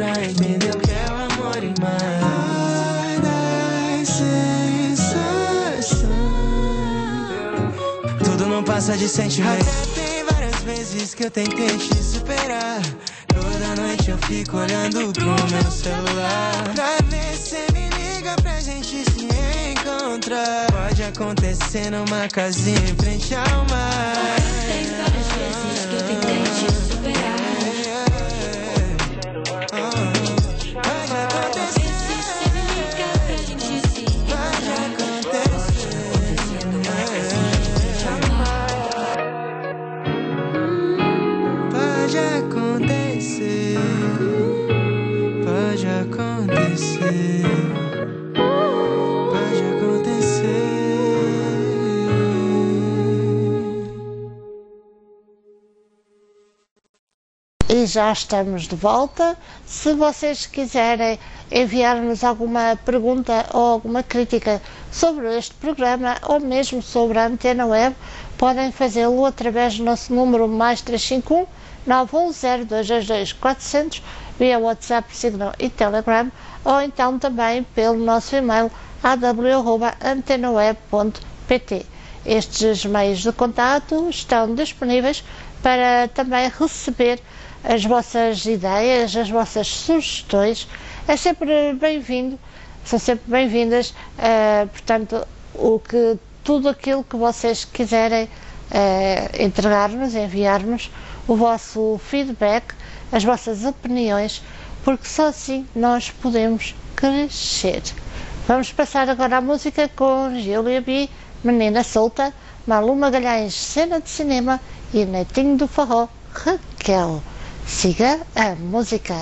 pra entender o que é o amor e mais. Ai, das sensações. Tudo não passa de sentimento. Até tem várias vezes que eu tentei te superar. Toda noite eu fico olhando pro meu celular pra ver se me liga pra gente se encontrar. Pode acontecer numa casinha em frente ao mar. Tem várias vezes que eu tentei te superar. Pode acontecer se me liga pra gente se encontrar. Pode acontecer numa casinha em frente ao mar. Pode acontecer. Pode acontecer. Pode acontecer. E já estamos de volta. Se vocês quiserem enviar-nos alguma pergunta ou alguma crítica sobre este programa ou mesmo sobre a Antena Web, podem fazê-lo através do nosso número mais 351 910 222 400 via WhatsApp, Signal e Telegram, ou então também pelo nosso e-mail aw@antenaweb.pt. Estes meios de contato estão disponíveis para também receber as vossas ideias, as vossas sugestões. É sempre bem-vindo, são sempre bem-vindas, portanto, tudo aquilo que vocês quiserem entregar-nos, enviar-nos, o vosso feedback, as vossas opiniões, porque só assim nós podemos crescer. Vamos passar agora a música com Júlia B, Menina Solta, Malu Magalhães, Cena de Cinema e Netinho do Forró, Raquel. Siga a música.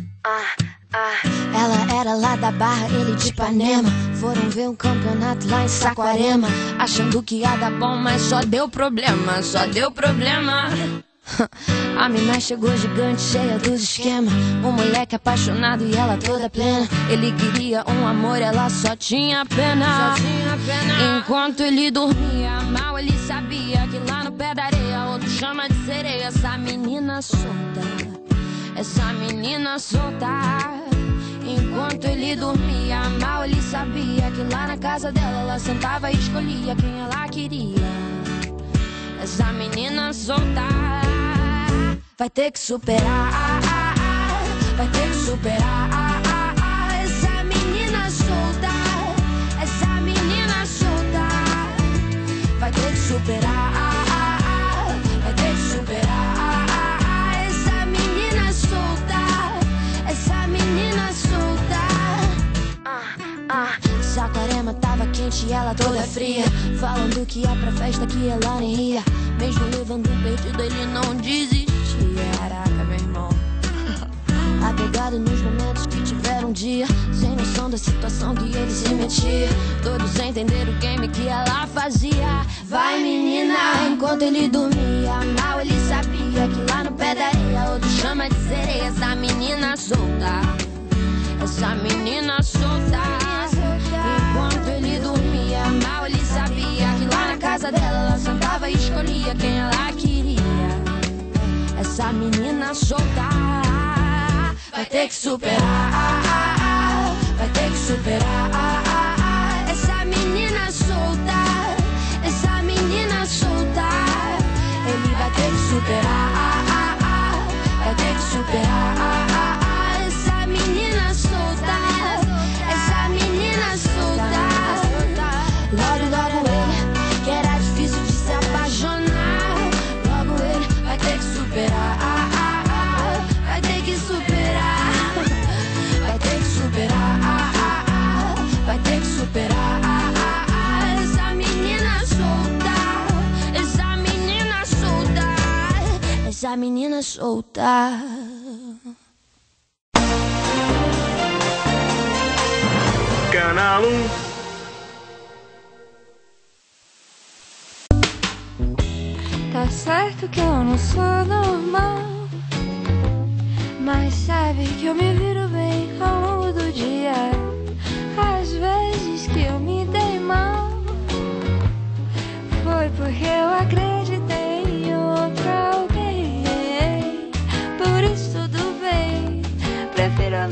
Ela era lá da Barra, ele de Ipanema. Foram ver um campeonato lá em Saquarema, achando que ia dar bom, mas só deu problema, só deu problema. A mina chegou gigante, cheia dos esquemas. Um moleque apaixonado e ela toda plena. Ele queria um amor, ela só tinha pena. Enquanto ele dormia mal, ele sabia que lá no pé da areia outro chama de sereia. Essa menina solta, essa menina solta. Enquanto ele dormia mal, ele sabia que lá na casa dela ela sentava e escolhia quem ela queria. Essa menina solta vai ter que superar, vai ter que superar. Essa menina solta, essa menina solta vai ter que superar, vai ter que superar. Essa menina solta, essa menina solta. Saquarema tava quente e ela toda fria, falando que ia pra festa que ela nem ia. Mesmo levando um perdido, ele não desistia. Caraca, meu irmão. Apegado nos momentos que tiveram um dia, sem noção da situação que ele se metia. Todos sem entender o game que ela fazia. Vai, menina! Enquanto ele dormia mal, ele sabia que lá no pé da areia outro chama de sereia. Essa menina solta, essa menina solta. Enquanto ele dormia mal, ele sabia que lá na casa dela ela sentava e escolhia quem ela queria. Essa menina solta vai ter que superar, vai ter que superar. Essa menina solta, essa menina solta. Ele vai ter que superar, vai ter que superar. Essa menina solta, essa menina solta. Logo, logo ele, que era difícil de se apaixonar. Logo ele vai ter que superar, vai ter que superar. Vai ter que superar, vai ter que superar. Essa menina solta, essa menina solta, essa menina solta. Canal 1. Tá certo que eu não sou normal, mas sabe que eu me viro bem ao longo do dia. Às vezes que eu me dei mal, foi porque eu acreditei em outro alguém. Por isso tudo bem, prefiro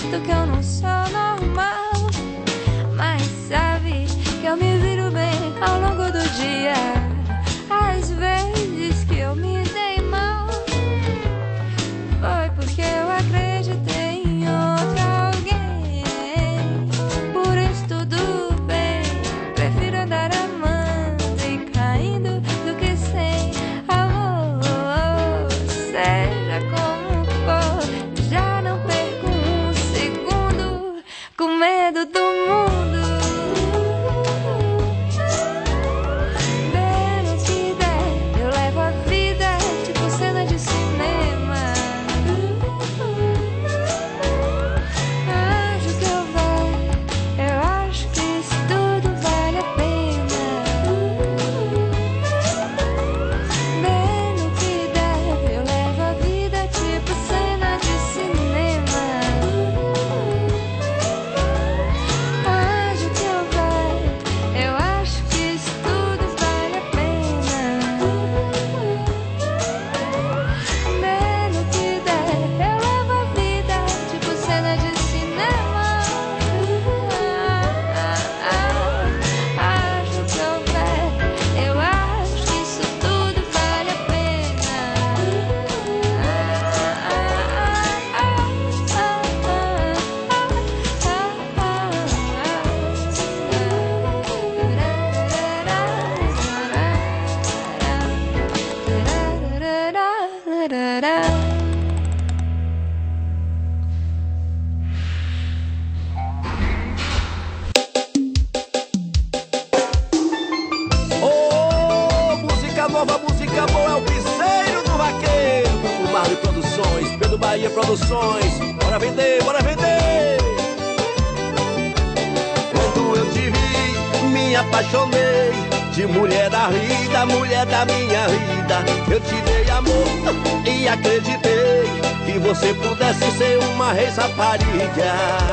acredito que eu não sou normal, mas sabe que eu me viro bem ao longo do dia. Às vezes que eu me dei mal, foi porque eu acreditei em outro alguém. Por isso tudo bem, prefiro andar amando e caindo do que sem amor. Seja como for, já não perco um segundo com medo do mundo. Dando que der, eu levo a vida tipo cena de cinema. Acho que eu vou, eu acho que isso tudo vale a pena. Dando que der, eu levo a vida tipo cena de cinema. Acho que eu vou, eu acho que isso tudo vale a pena. Dando que der, eu levo a vida tipo cena de cinema. Acho que eu vou, eu acho que isso tudo vale a pena. Ô, música nova, música boa, é o piseiro do vaqueiro. O Marley Produções, Pedro Bahia Produções. Bora vender, bora vender. Quando eu te vi, me apaixonei. De mulher da vida, mulher da minha vida. Eu te dei amor e acreditei que você pudesse ser uma ex-rapariga.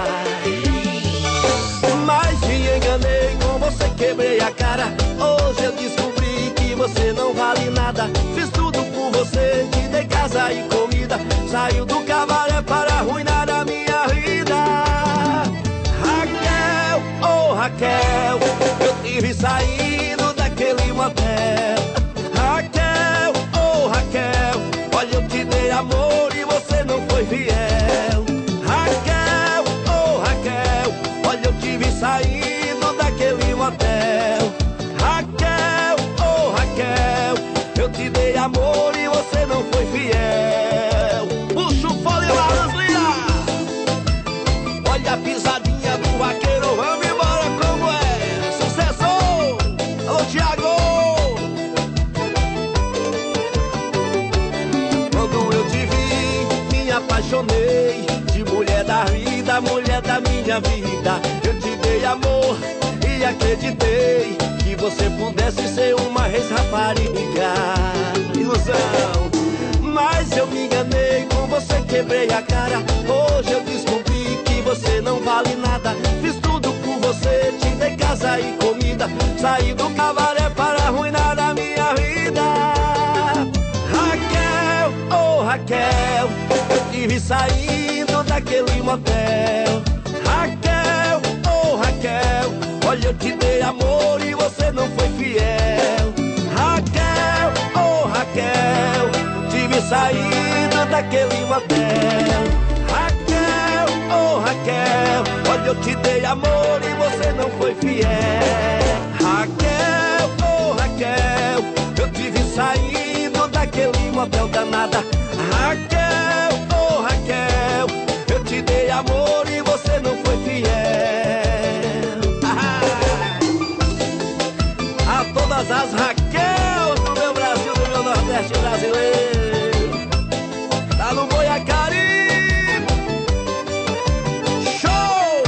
Mas me enganei, com você quebrei a cara. Hoje eu descobri que você não vale nada. Fiz tudo por você, te dei casa e comida. Saiu do cabaré para arruinar a minha vida. Raquel, oh Raquel, eu te vi saindo daquele motel. Raquel, oh Raquel, olha eu te dei amor e você não foi fiel. Raquel, oh Raquel, olha eu te vi saindo daquele motel. Raquel, oh Raquel, eu te dei amor e você não foi fiel. Puxa o fole lá, Luzlia. Olha a pisadinha do vaqueiro, vamos embora como é. Sucesso! Alô, Thiago! Quando eu te vi, me apaixonei. De mulher da vida, mulher da minha vida. Eu te dei amor e acreditei que você pudesse ser uma ex-rapariga. Ilusão. Mas eu me enganei, com você quebrei a cara. Hoje eu descobri que você não vale nada. Fiz tudo por você, te dei casa e comida. Saí do cabaré para arruinar a minha vida. Raquel, oh Raquel, eu te vi saindo daquele motel. Raquel, oh Raquel, olha eu te dei amor e você não foi fiel. Raquel, oh Raquel, te vi saindo daquele motel. Raquel, oh Raquel, olha eu te dei amor e você não foi fiel. Raquel, oh Raquel, eu te vi saindo daquele motel danada. Raquel, oh Raquel, eu te dei amor e você não foi fiel. A todas as Raquel do meu Brasil, do meu Nordeste brasileiro. Tá no Boiacari. Show!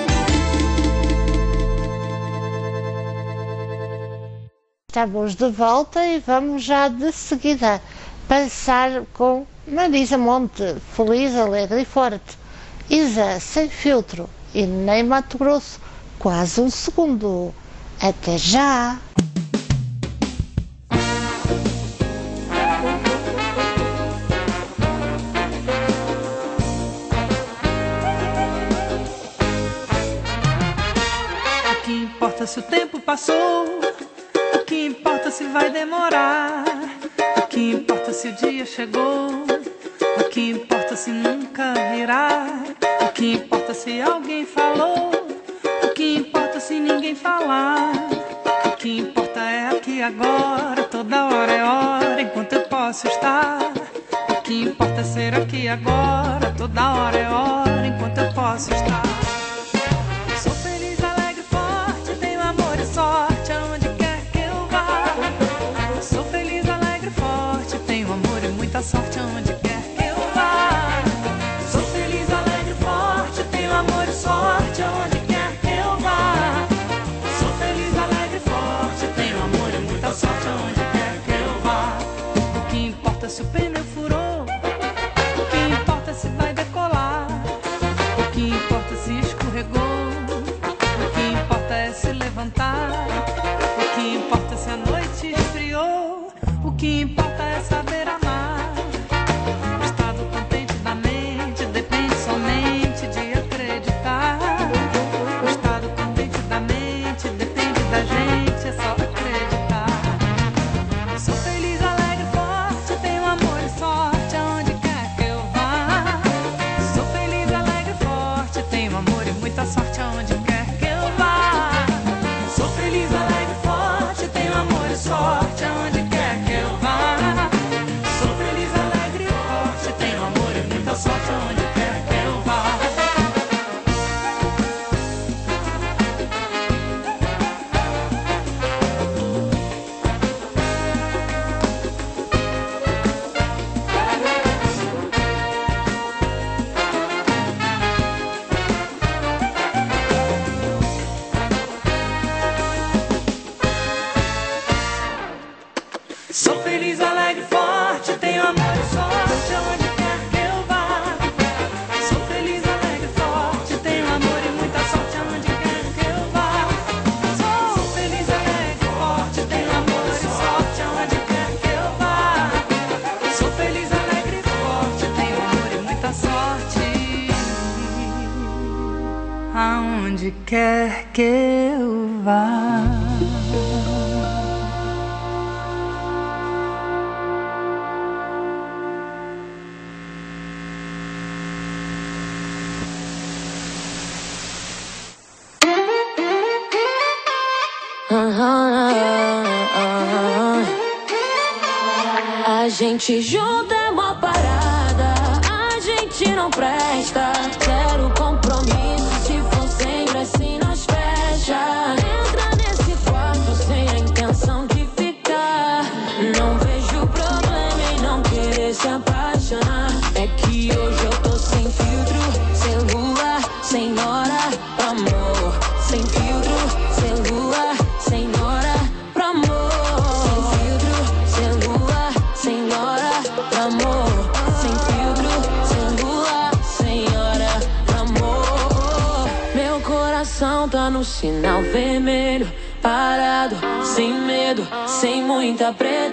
Estamos de volta e vamos já de seguida passar com Marisa Monte, feliz, alegre e forte. Isa, sem filtro. E nem Mato Grosso, quase um segundo. Até já! se o tempo passou? O que importa se vai demorar? O que importa se o dia chegou? O que importa se nunca virá? O que importa se alguém falou? O que importa se ninguém falar? O que importa é aqui agora, toda hora é hora, enquanto eu posso estar. O que importa é ser aqui agora, toda hora é hora, enquanto eu posso estar. Sou feliz, alegre, forte, tenho amor e sorte aonde quer que eu vá. Sou feliz, alegre, forte, tenho amor e muita sorte aonde quer que eu vá. Sou feliz, alegre, forte, tenho amor e sorte aonde quer que eu vá. Sou feliz, alegre, forte, tenho amor e muita sorte aonde quer que eu vá. O que importa se o pneu furou? O que importa se vai decolar? O que importa se escorregou? O que importa é se levantar. O que importa se a noite esfriou? O que importa é saber amar. O estado contente da mente depende somente de acreditar. O estado contente da mente depende da gente, é só acreditar. Sou feliz, alegre, forte, tenho amor e sorte aonde quer que eu vá. Sou feliz, alegre, forte, tenho amor e muita sorte aonde quer que eu vá. Sou feliz, alegre, forte, tenho amor e sorte aonde quer que eu vá. Sou feliz, alegre, forte, tenho amor e muita sorte aonde quer que eu vá. Sou feliz, alegre, forte, tenho amor e sorte aonde quer que eu vá. Sou feliz, alegre, forte, tenho amor e muita sorte aonde quer que eu vá. Sou feliz, alegre, forte, tenho amor e sorte aonde quer que eu vá. Sou feliz, alegre, forte, tenho amor e muita sorte aonde quer que eu vá. A gente junta é uma parada, a gente não presta. Zero compromisso, se for sempre assim nós fecha. Entra nesse quarto sem a intenção de ficar. Não vejo problema em não querer se apaixonar. É que hoje eu tô sem filtro, sem lua, sem hora pra amor. Sem filtro, sem lua, sem hora pra amor. Sem filtro, sem lua, sem hora pra amor. Sem filtro, sem lua, sem hora pra amor. Meu coração tá no sinal vermelho, parado, sem medo, sem muita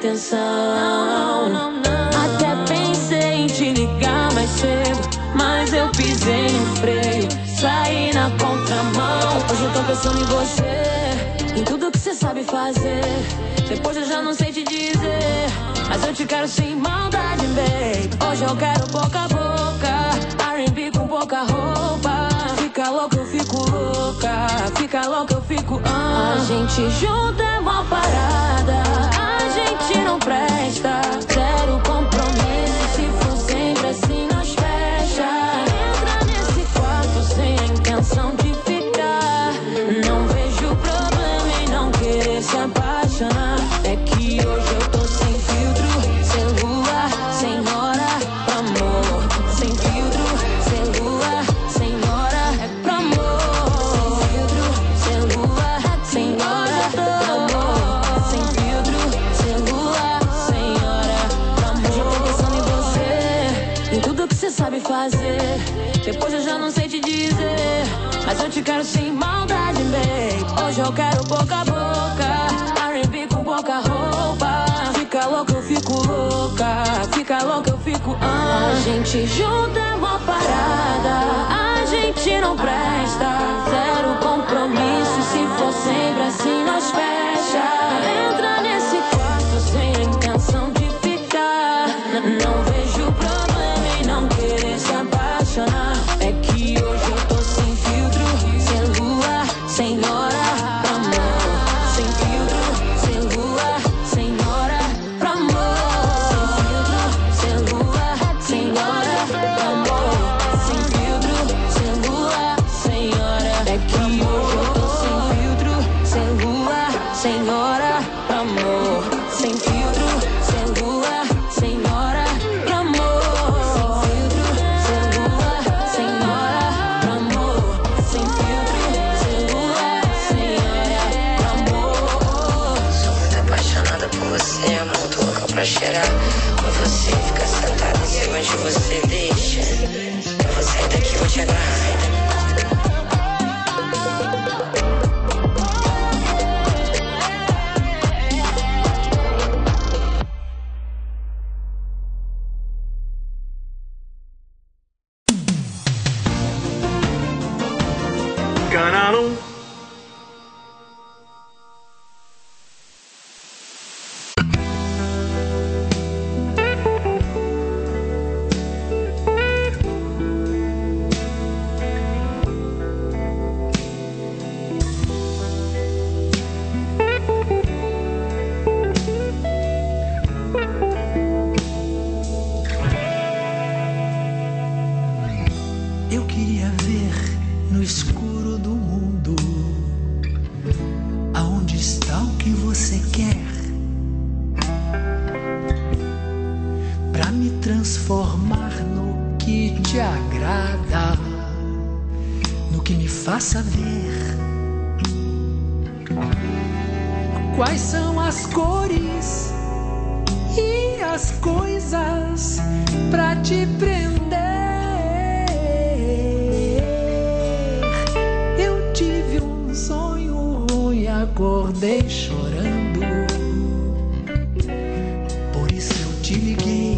pretensão. Até pensei em te ligar mais cedo, mas eu pisei no freio, saí na contramão. Hoje eu tô pensando em você, em tudo que você sabe fazer. Depois eu já não sei te dizer, mas eu te quero sem maldade, babe. Hoje eu quero boca a boca, R&B com pouca roupa. Fica louca, eu fico louca, fica louca, eu fico A gente junta é uma parada, a gente não presta. Zero compromisso, se for sempre assim nós fecha. Entra nesse quarto sem a intenção de ficar. Não vejo problema em não querer se apaixonar. É que hoje eu tô sem filtro, sem lua, sem hora pra amor. Sem filtro, sem lua, sem hora é pra amor. Sem filtro, sem lua, sem hora pra amor. Sem filtro, sem lua, sem hora pra amor. Eu tô pensando em você, em tudo que você sabe fazer. Depois eu já não sei te dizer, mas eu te quero sem maldade, babe. Hoje eu quero boca a boca, R&B com pouca roupa. Fica louca, eu fico louca, fica louca, eu fico A gente junta é uma parada, a gente não presta. Zero compromisso, se for sempre você é muito louca pra cheirar. Com você fica sentado em cima de você, deixa. Eu vou sair daqui, vou te agarrar. Canal. Eu queria ver no escuro do mundo aonde está o que você quer, pra me transformar no que te agrada, no que me faça ver quais são as cores e as coisas pra te prender. Acordei chorando, por isso eu te liguei.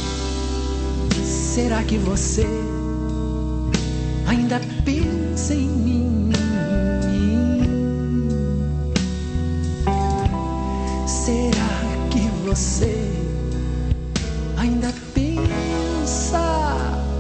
Será que você ainda pensa em mim? Será que você ainda pensa?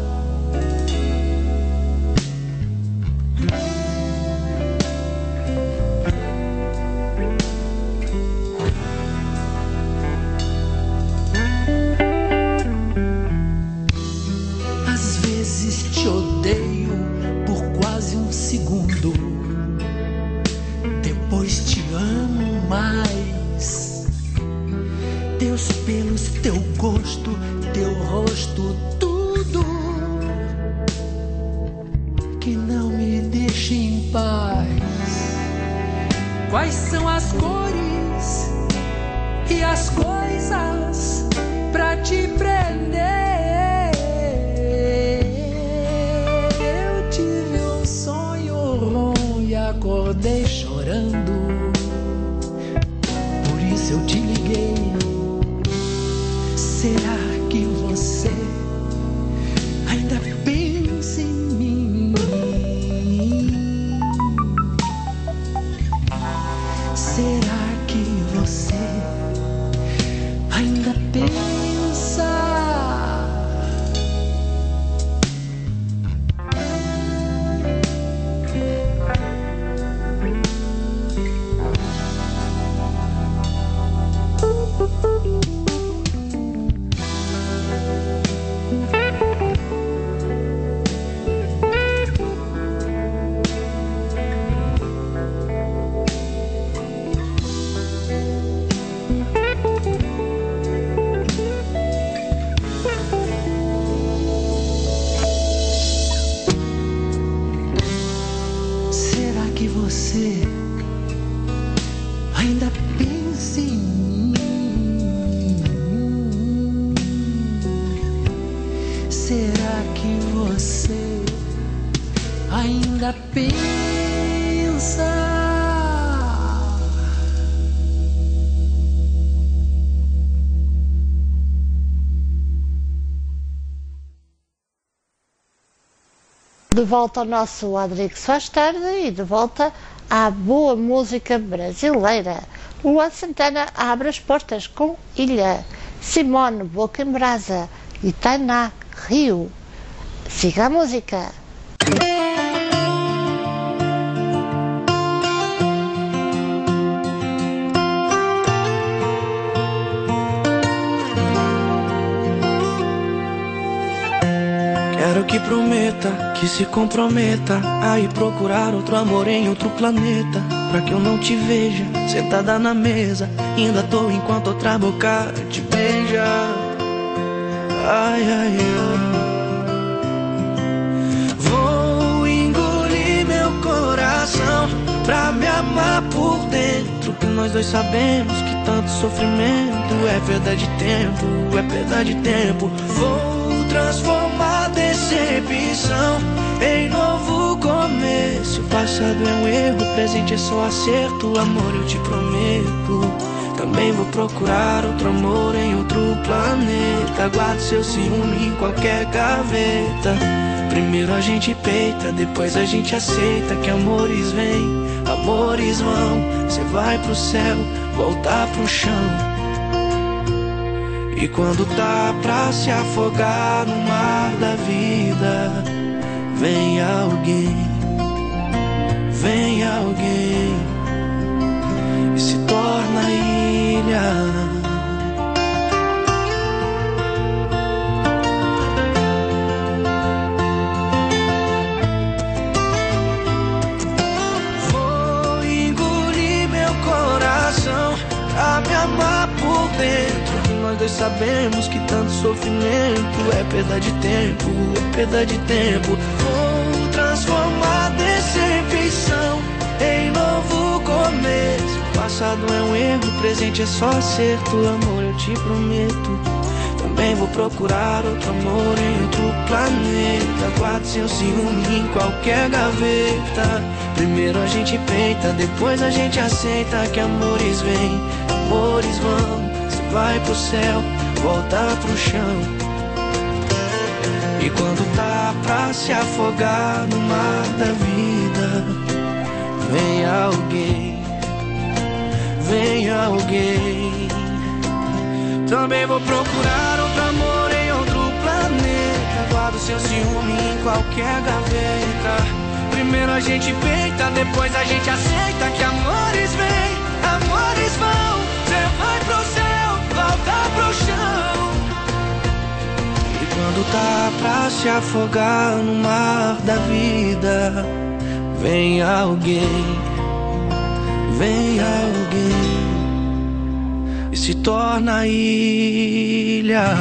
Te odeio por quase um segundo, depois te amo mais. Teus pelos, teu gosto, teu rosto, tudo que não me deixa em paz. Quais são as cores e as coisas pra te prender? Acordei chorando, por isso eu te liguei. Será que você ainda pensa em mim? Será que você ainda pensa? Você ainda pensa em mim? Será que você ainda pensa? De volta ao nosso Adrix Faz Tarde e de volta à boa música brasileira. Luan Santana abre as portas com Ilha, Simone Boca em Brasa e Tainá Rio. Siga a música. Quero que prometa, que se comprometa a ir procurar outro amor em outro planeta, pra que eu não te veja sentada na mesa, indo à toa enquanto outra boca te beija. Ai, ai, ai. Vou engolir meu coração pra me amar por dentro, que nós dois sabemos que tanto sofrimento. É perda de tempo, é perda de tempo. Vou transformar decepção em novo começo. O passado é um erro, o presente é só acerto. Amor, eu te prometo, também vou procurar outro amor em outro planeta. Guarde seu ciúme em qualquer gaveta. Primeiro a gente peita, depois a gente aceita que amores vêm, amores vão. Cê vai pro céu, voltar pro chão. E quando tá pra se afogar no mar da vida, vem alguém, vem alguém e se torna ilha. A me amar por dentro. Nós dois sabemos que tanto sofrimento é perda de tempo, é perda de tempo. Vou transformar decepção em novo começo. O passado é um erro, o presente é só acerto. Amor, eu te prometo, também vou procurar outro amor em outro planeta. Guarde seu ciúme em qualquer gaveta. Primeiro a gente peita, depois a gente aceita que amores vêm, amores vão. Você vai pro céu, volta pro chão. E quando tá pra se afogar no mar da vida, vem alguém, vem alguém. Também vou procurar outro amor em outro planeta. Guardo seu ciúme em qualquer gaveta. Primeiro a gente peita, depois a gente aceita que amores vêm, amores vão. Cê vai pro céu, volta pro chão. E quando tá pra se afogar no mar da vida, vem alguém, vem alguém e se torna ilha.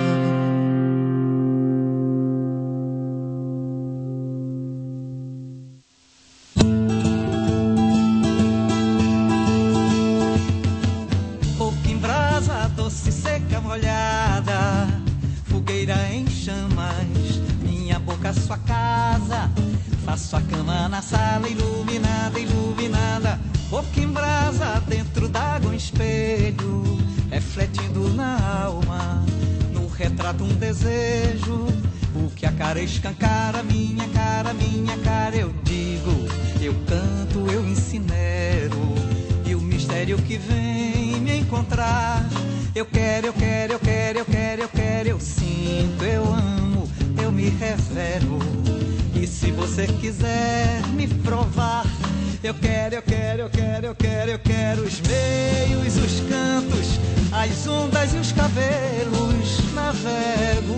Sua casa, faço a cama na sala iluminada, iluminada. Boca em brasa, dentro d'água um espelho, refletindo na alma, no retrato um desejo. O que a cara escancara, minha cara, minha cara. Eu digo, eu canto, eu incinero, e o mistério que vem me encontrar. Eu quero, eu quero, eu quero, eu quero, eu quero. Eu sinto, eu amo, eu me revelo. E se você quiser me provar, eu quero, eu quero, eu quero, eu quero, eu quero. Os meios, os cantos, as ondas e os cabelos navego.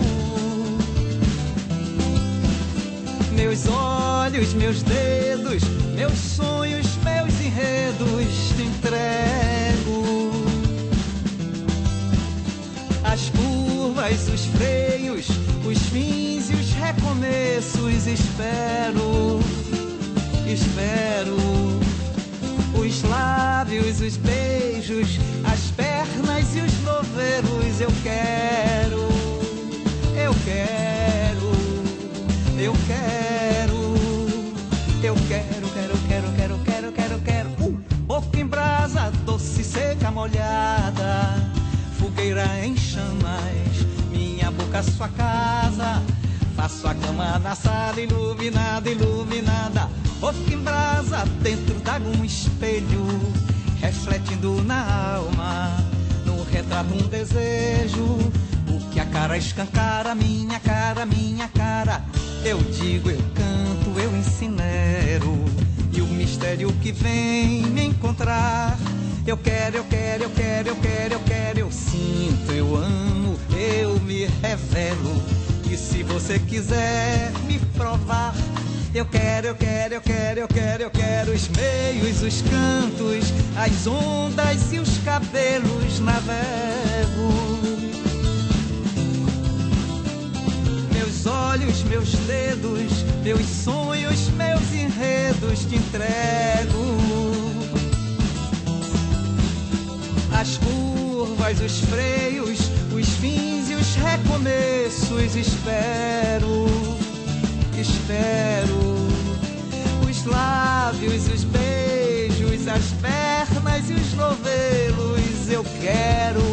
Meus olhos, meus dedos, meus sonhos, meus enredos te entrego. As curvas, os freios, os fins e os recomeços espero, espero. Os lábios, os beijos, as pernas e os novelos eu quero, eu quero, eu quero, eu quero, quero, quero, quero, quero, quero, quero. Boca em brasa, doce, seca, molhada, fogueira em chamas, minha boca, sua casa. Faço a cama na sala iluminada, iluminada. Boca em brasa, dentro d'água um espelho, refletindo na alma, no retrato um desejo. O que a cara escancara, minha cara, minha cara. Eu digo, eu canto, eu incinero, e o mistério que vem me encontrar. Eu quero, eu quero, eu quero, eu quero, eu quero. Eu sinto, eu amo, eu me revelo. E se você quiser me provar, eu quero, eu quero, eu quero, eu quero, eu quero. Os meios, os cantos, as ondas e os cabelos navego. Meus olhos, meus dedos, meus sonhos, meus enredos te entrego. As curvas, os freios, os fins e os recomeços. Espero, os lábios, os beijos, as pernas e os novelos. Eu quero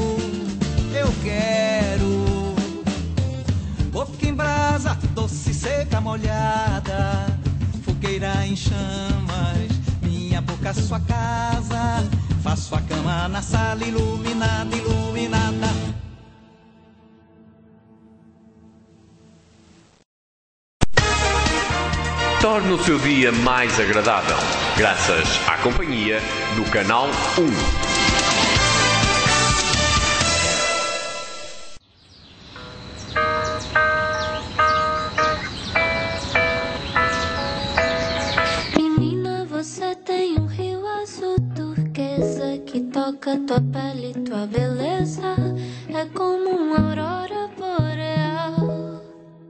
boca em brasa, doce, seca, molhada, fogueira em chamas, minha boca, sua casa. Faço a cama na sala iluminada, iluminada. Torne o seu dia mais agradável, graças à companhia do Canal 1. Tua pele, tua beleza é como uma aurora boreal.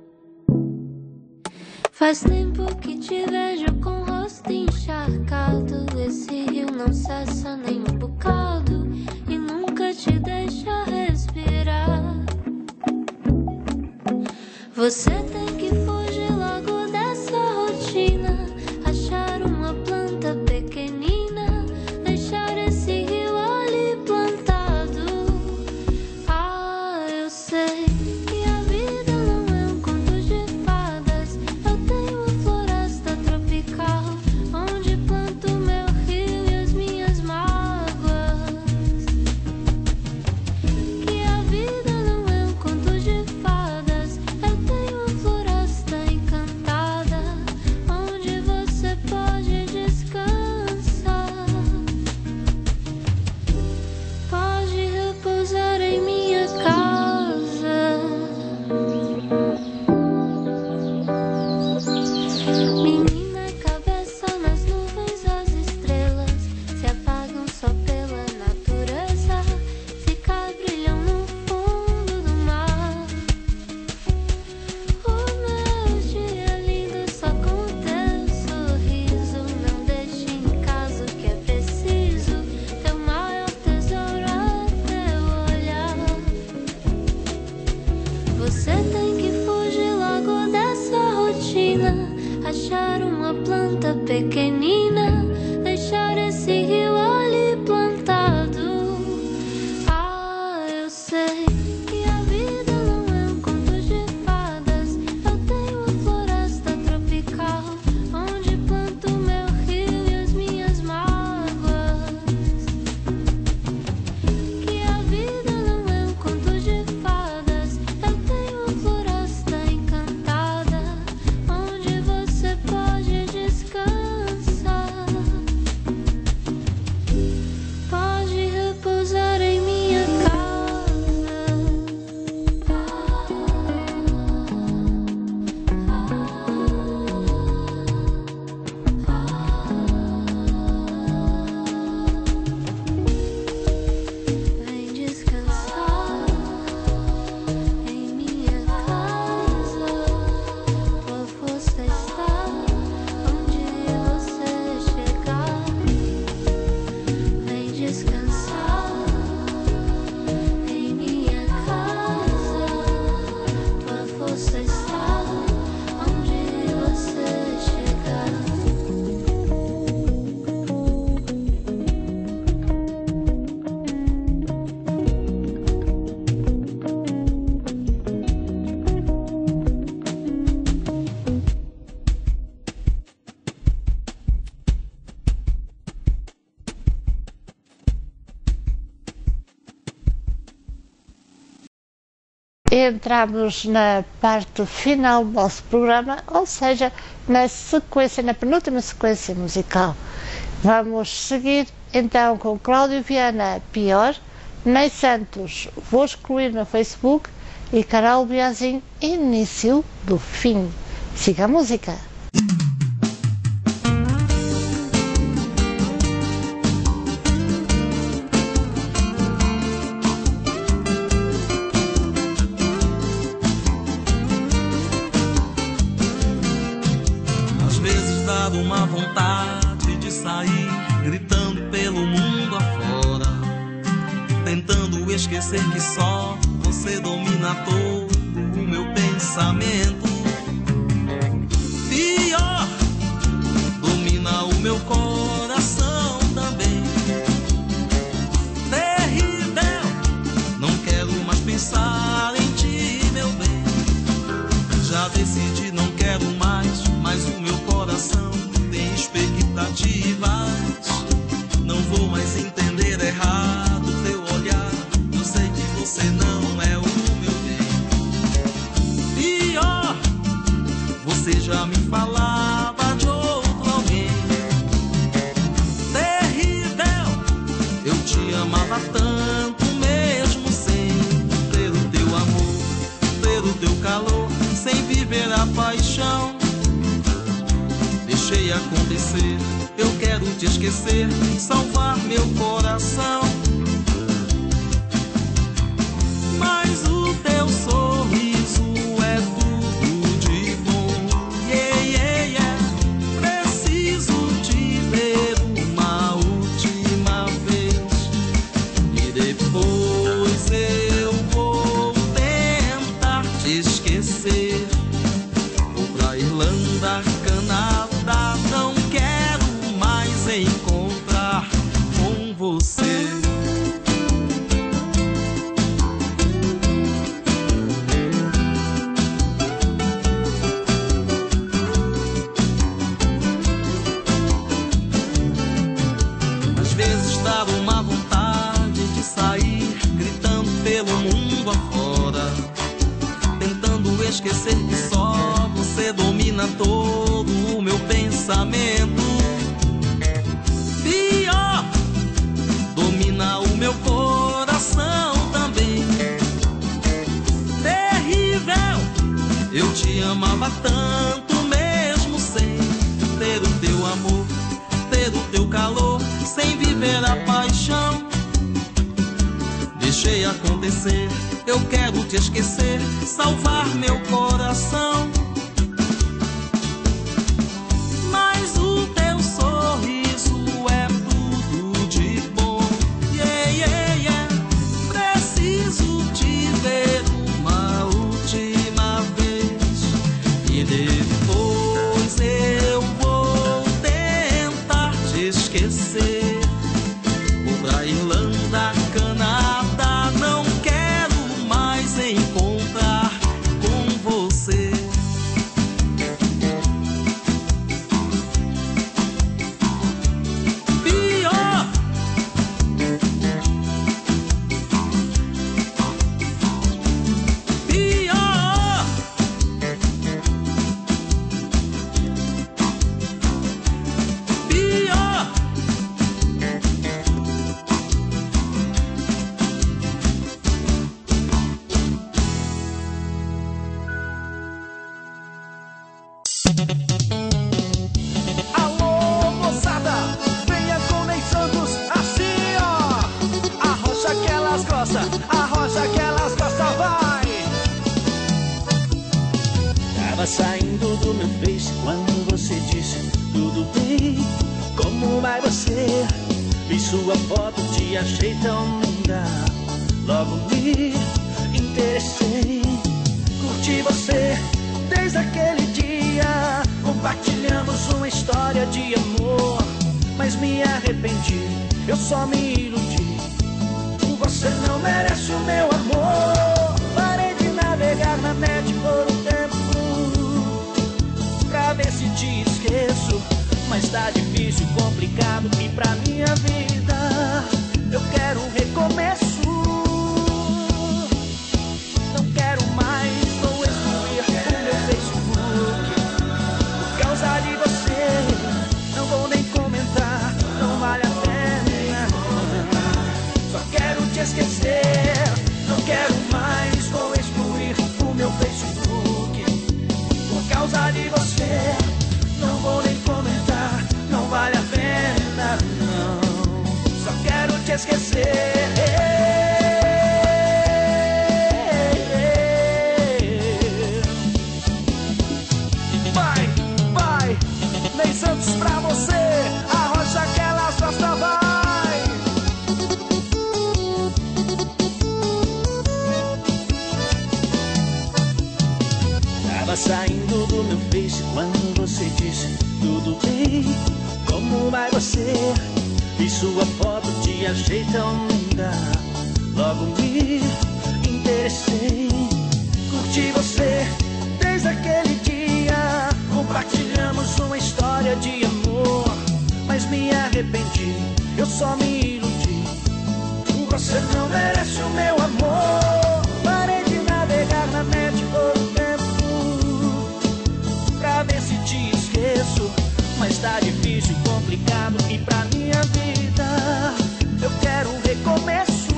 Faz tempo que te vejo com o rosto encharcado. Esse rio não cessa nem um bocado e nunca te deixa respirar. Você tem que fugir logo dessa rotina, achar uma planta pequenina, deixar esse rio achar uma planta pequenina, deixar esse rio ali plantado. Ah, eu sei que a vida não é um conto de fadas. Eu tenho a floresta tropical, onde planto meu rio e as minhas mágoas. Que a vida não é um conto de fadas. Eu tenho a floresta encantada, onde você pode descansar, pode repousar em minha vem descansar em minha casa. Tua força está onde você chegar. Vem descansar em minha casa. Tua força está onde você chegar. Entramos na parte final do nosso programa, ou seja, na sequência, na penúltima sequência musical. Vamos seguir então com Cláudio Viana, Pior, Ney Santos, Vou Excluir no Facebook e Carol Biazin, Início do Fim. Siga a música. Às vezes dá uma vontade de sair gritando pelo mundo afora, esquecer que só você domina todo o meu pensamento. Pior, domina o meu coração também. Terrível, não quero mais pensar em ti, meu bem. Já decidi, não quero mais, mas o meu coração tem expectativas. Não vou mais entender errado teu olhar. Eu sei que você não é o meu bem. Pior, você já me falava de outro alguém. Terrível, eu te amava tanto mesmo sem ter o teu amor, ter o teu calor, sem viver a paixão. Deixei acontecer, eu quero te esquecer, salvar meu coração. Mas o teu sorriso é tudo de bom. Yeah, yeah, yeah. Preciso te ver uma última vez e depois eu vou tentar te esquecer. Vou pra Irlanda, Canadá, não quero mais encontrar com você. Às vezes dá uma vontade de sair, gritando pelo mundo afora, tentando esquecer que só você domina todo o meu pensamento. Pior, domina o meu coração também. Terrível, eu te amava tanto mesmo sem ter o teu amor, ter o teu calor, sem viver a paixão. Deixei acontecer, eu quero te esquecer, salvar meu coração. Mas o teu sorriso é tudo de bom. Yeah, yeah, yeah. Preciso te ver uma última vez e depois eu vou tentar te esquecer. Vou pra Irlanda, Canadá, não quero mais encontrar com você. Pior, pior, pior. Alô, moçada, venha com Ney Santos, assim ó. Arrocha que elas gostam, arrocha que elas gostam, vai. Tava saindo do meu Face quando você disse tudo bem, como vai você? Vi sua foto, te achei tão linda, logo me interessei. Curti você desde aquele dia, compartilhamos uma história de amor, mas me arrependi, eu só me iludi. Você não merece o meu amor. Parei de navegar na net por um tempo pra ver se te esqueço, mas tá difícil, complicado e pra minha vida eu quero um recomeço. Não quero mais, vou excluir o meu Facebook por causa de você. Não vou nem comentar, não vale a pena. Só quero te esquecer. Não quero mais, vou excluir o meu Facebook por causa de você. Não vou nem comentar, não vale a pena, não. Só quero te esquecer. saindo do meu Face quando você disse tudo bem, como vai você? E sua foto te achei tão linda, logo me interessei. Curti você desde aquele dia, compartilhamos uma história de amor, mas me arrependi, eu só me iludi. Você não merece o meu amor. Parei de navegar na net por um tempo pra ver se te esqueço, mas tá difícil e complicado, e pra minha vida eu quero um recomeço.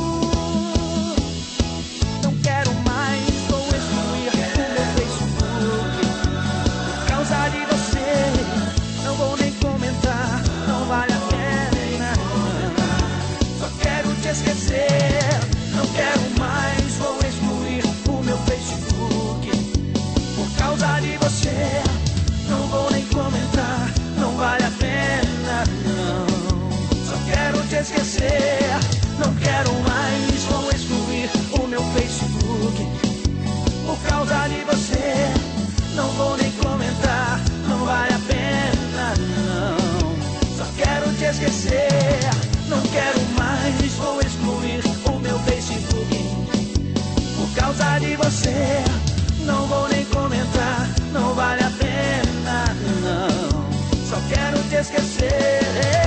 Não quero mais, vou excluir o meu Facebook por causa de você. Não vou nem comentar, não vale a pena. Só quero te esquecer. Não quero mais, vou excluir o meu Facebook por causa de você. Não vou nem comentar, não vale a pena, não. Só quero te esquecer. Não quero mais, vou excluir o meu Facebook por causa de você. Não vou nem comentar, não vale a pena, não. Só quero te esquecer. Não quero mais, vou excluir o meu Facebook por causa de você. Não vou nem comentar, não vale a pena, não. Só quero te esquecer.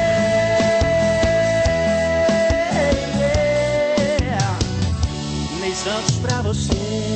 Ney Santos pra você.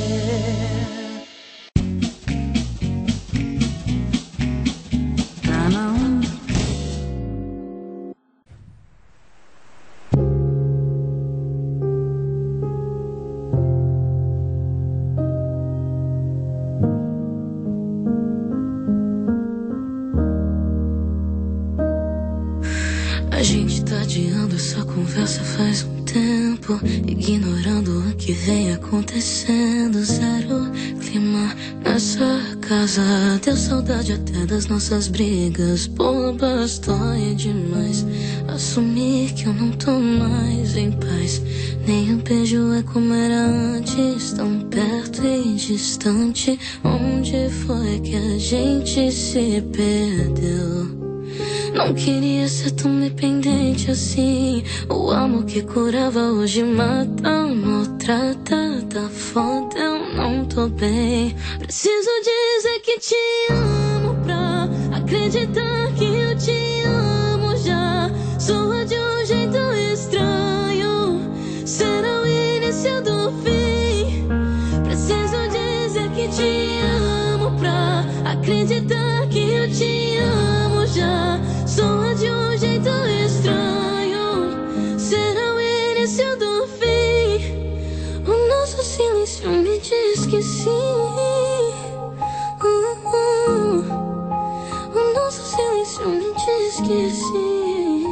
A gente tá adiando essa conversa faz um tempo, ignorando o que vem acontecendo. Zero clima nessa casa, deu saudade até das nossas brigas. Bobas, dói demais assumir que eu não tô mais em paz. Nem um beijo é como era antes, tão perto e distante. Onde foi que a gente se perdeu? Não queria ser tão dependente assim. O amor que curava hoje mata, maltrata, tá foda, eu não tô bem. Preciso dizer que te amo pra acreditar que eu te amo já. Soa de um jeito estranho, será o início do fim. Preciso dizer que te amo pra acreditar que eu te amo já. Soa de um jeito estranho, será o início do fim. O nosso silêncio me diz que sim. O nosso silêncio me diz que sim.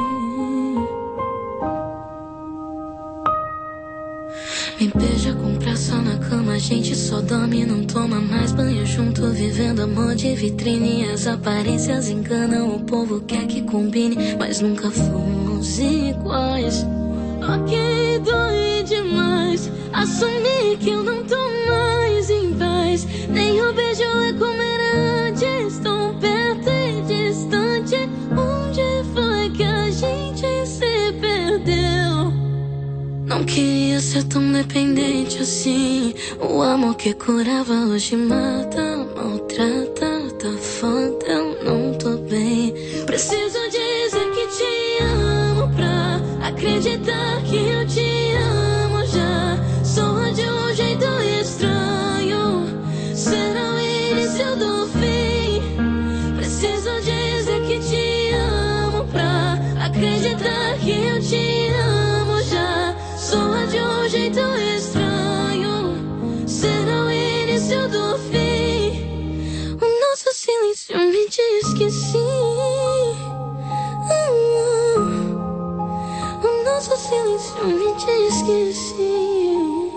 Me beija com pressa na cama, a gente só dorme e não toma mais banho junto, vivendo amor de vitrine. As aparências enganam, o povo quer que combine, mas nunca fomos iguais. Ok, dói demais assumir que eu não tô mais em paz. Nem o beijo é como era antes, tão perto e distante. Onde foi que a gente se perdeu? Não queria ser tão dependente assim. O amor que curava hoje mata, maltrata, tá foda, eu não tô bem. Preciso dizer que te amo pra acreditar que eu te amo já. Soa de um jeito estranho, será o início do fim. Preciso dizer que te amo pra acreditar que eu te amo já. Soa de um jeito estranho, será o início do fim. O nosso silêncio me diz que sim. O nosso silêncio me diz que sim.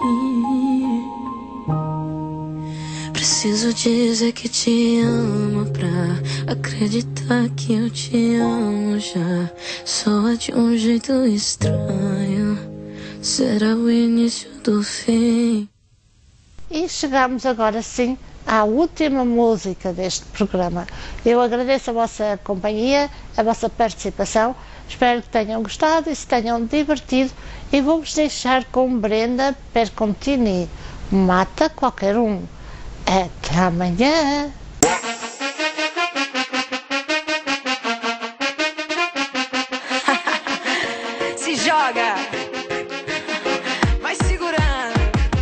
Preciso dizer que te amo pra acreditar que eu te amo já. Soa de um jeito estranho, será o início do fim. E chegamos agora sim à última música deste programa. Eu agradeço a vossa companhia, a vossa participação, espero que tenham gostado e se tenham divertido, e vou-vos deixar com Brenda Percontini, Mata Qualquer Um. Até amanhã! Se joga, vai segurando.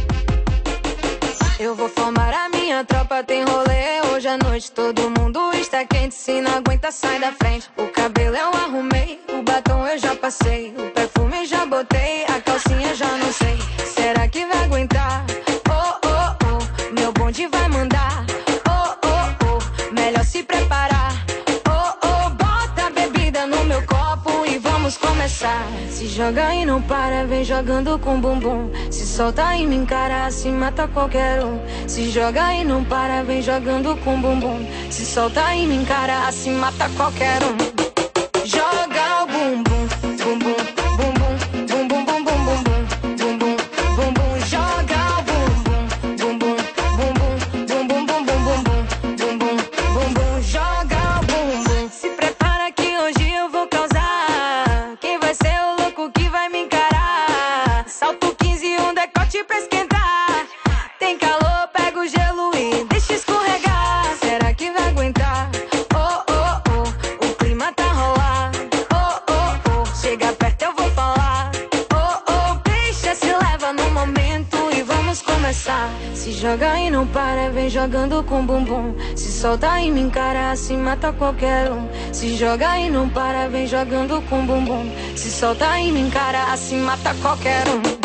Eu vou formar a minha tropa, tem rolê hoje à noite. Todo mundo está quente, se não aguenta sai da frente. O cabelo eu arrumei, o batom eu já passei, o perfume já botei, a calcinha já não sei. Será que vai aguentar? Oh, oh, oh, meu bonde vai mandar. Oh, oh, oh, melhor se preparar. Oh, oh, bota a bebida no meu copo e vamos começar. Se joga e não para, vem jogando com bumbum. Se solta e me encara, se mata qualquer um. Se joga e não para, vem jogando com bumbum. Se solta e me encara, se mata qualquer um. Joga o bumbum, bumbum, bumbum, bumbum, bumbum, bumbum, bumbum, bumbum. Joga o bumbum, bumbum, bumbum, bumbum, bumbum, bumbum, bumbum, bumbum. Joga o bumbum. Se prepara que hoje eu vou causar. Quem vai ser o louco que vai me encarar? Salto 15 e um decote pra esquentar. Tem calor, pega o gelo e deixa escorregar. Será que vai aguentar? Oh, oh, oh, o clima tá rolado. Oh, oh, oh, chega perto eu vou falar. Oh, oh, bicha, se leva no momento e vamos começar. Se joga e não para, vem jogando com bumbum. Se solta e me encara, se mata qualquer um. Se joga e não para, vem jogando com bumbum. Se solta e me encara, se mata qualquer um.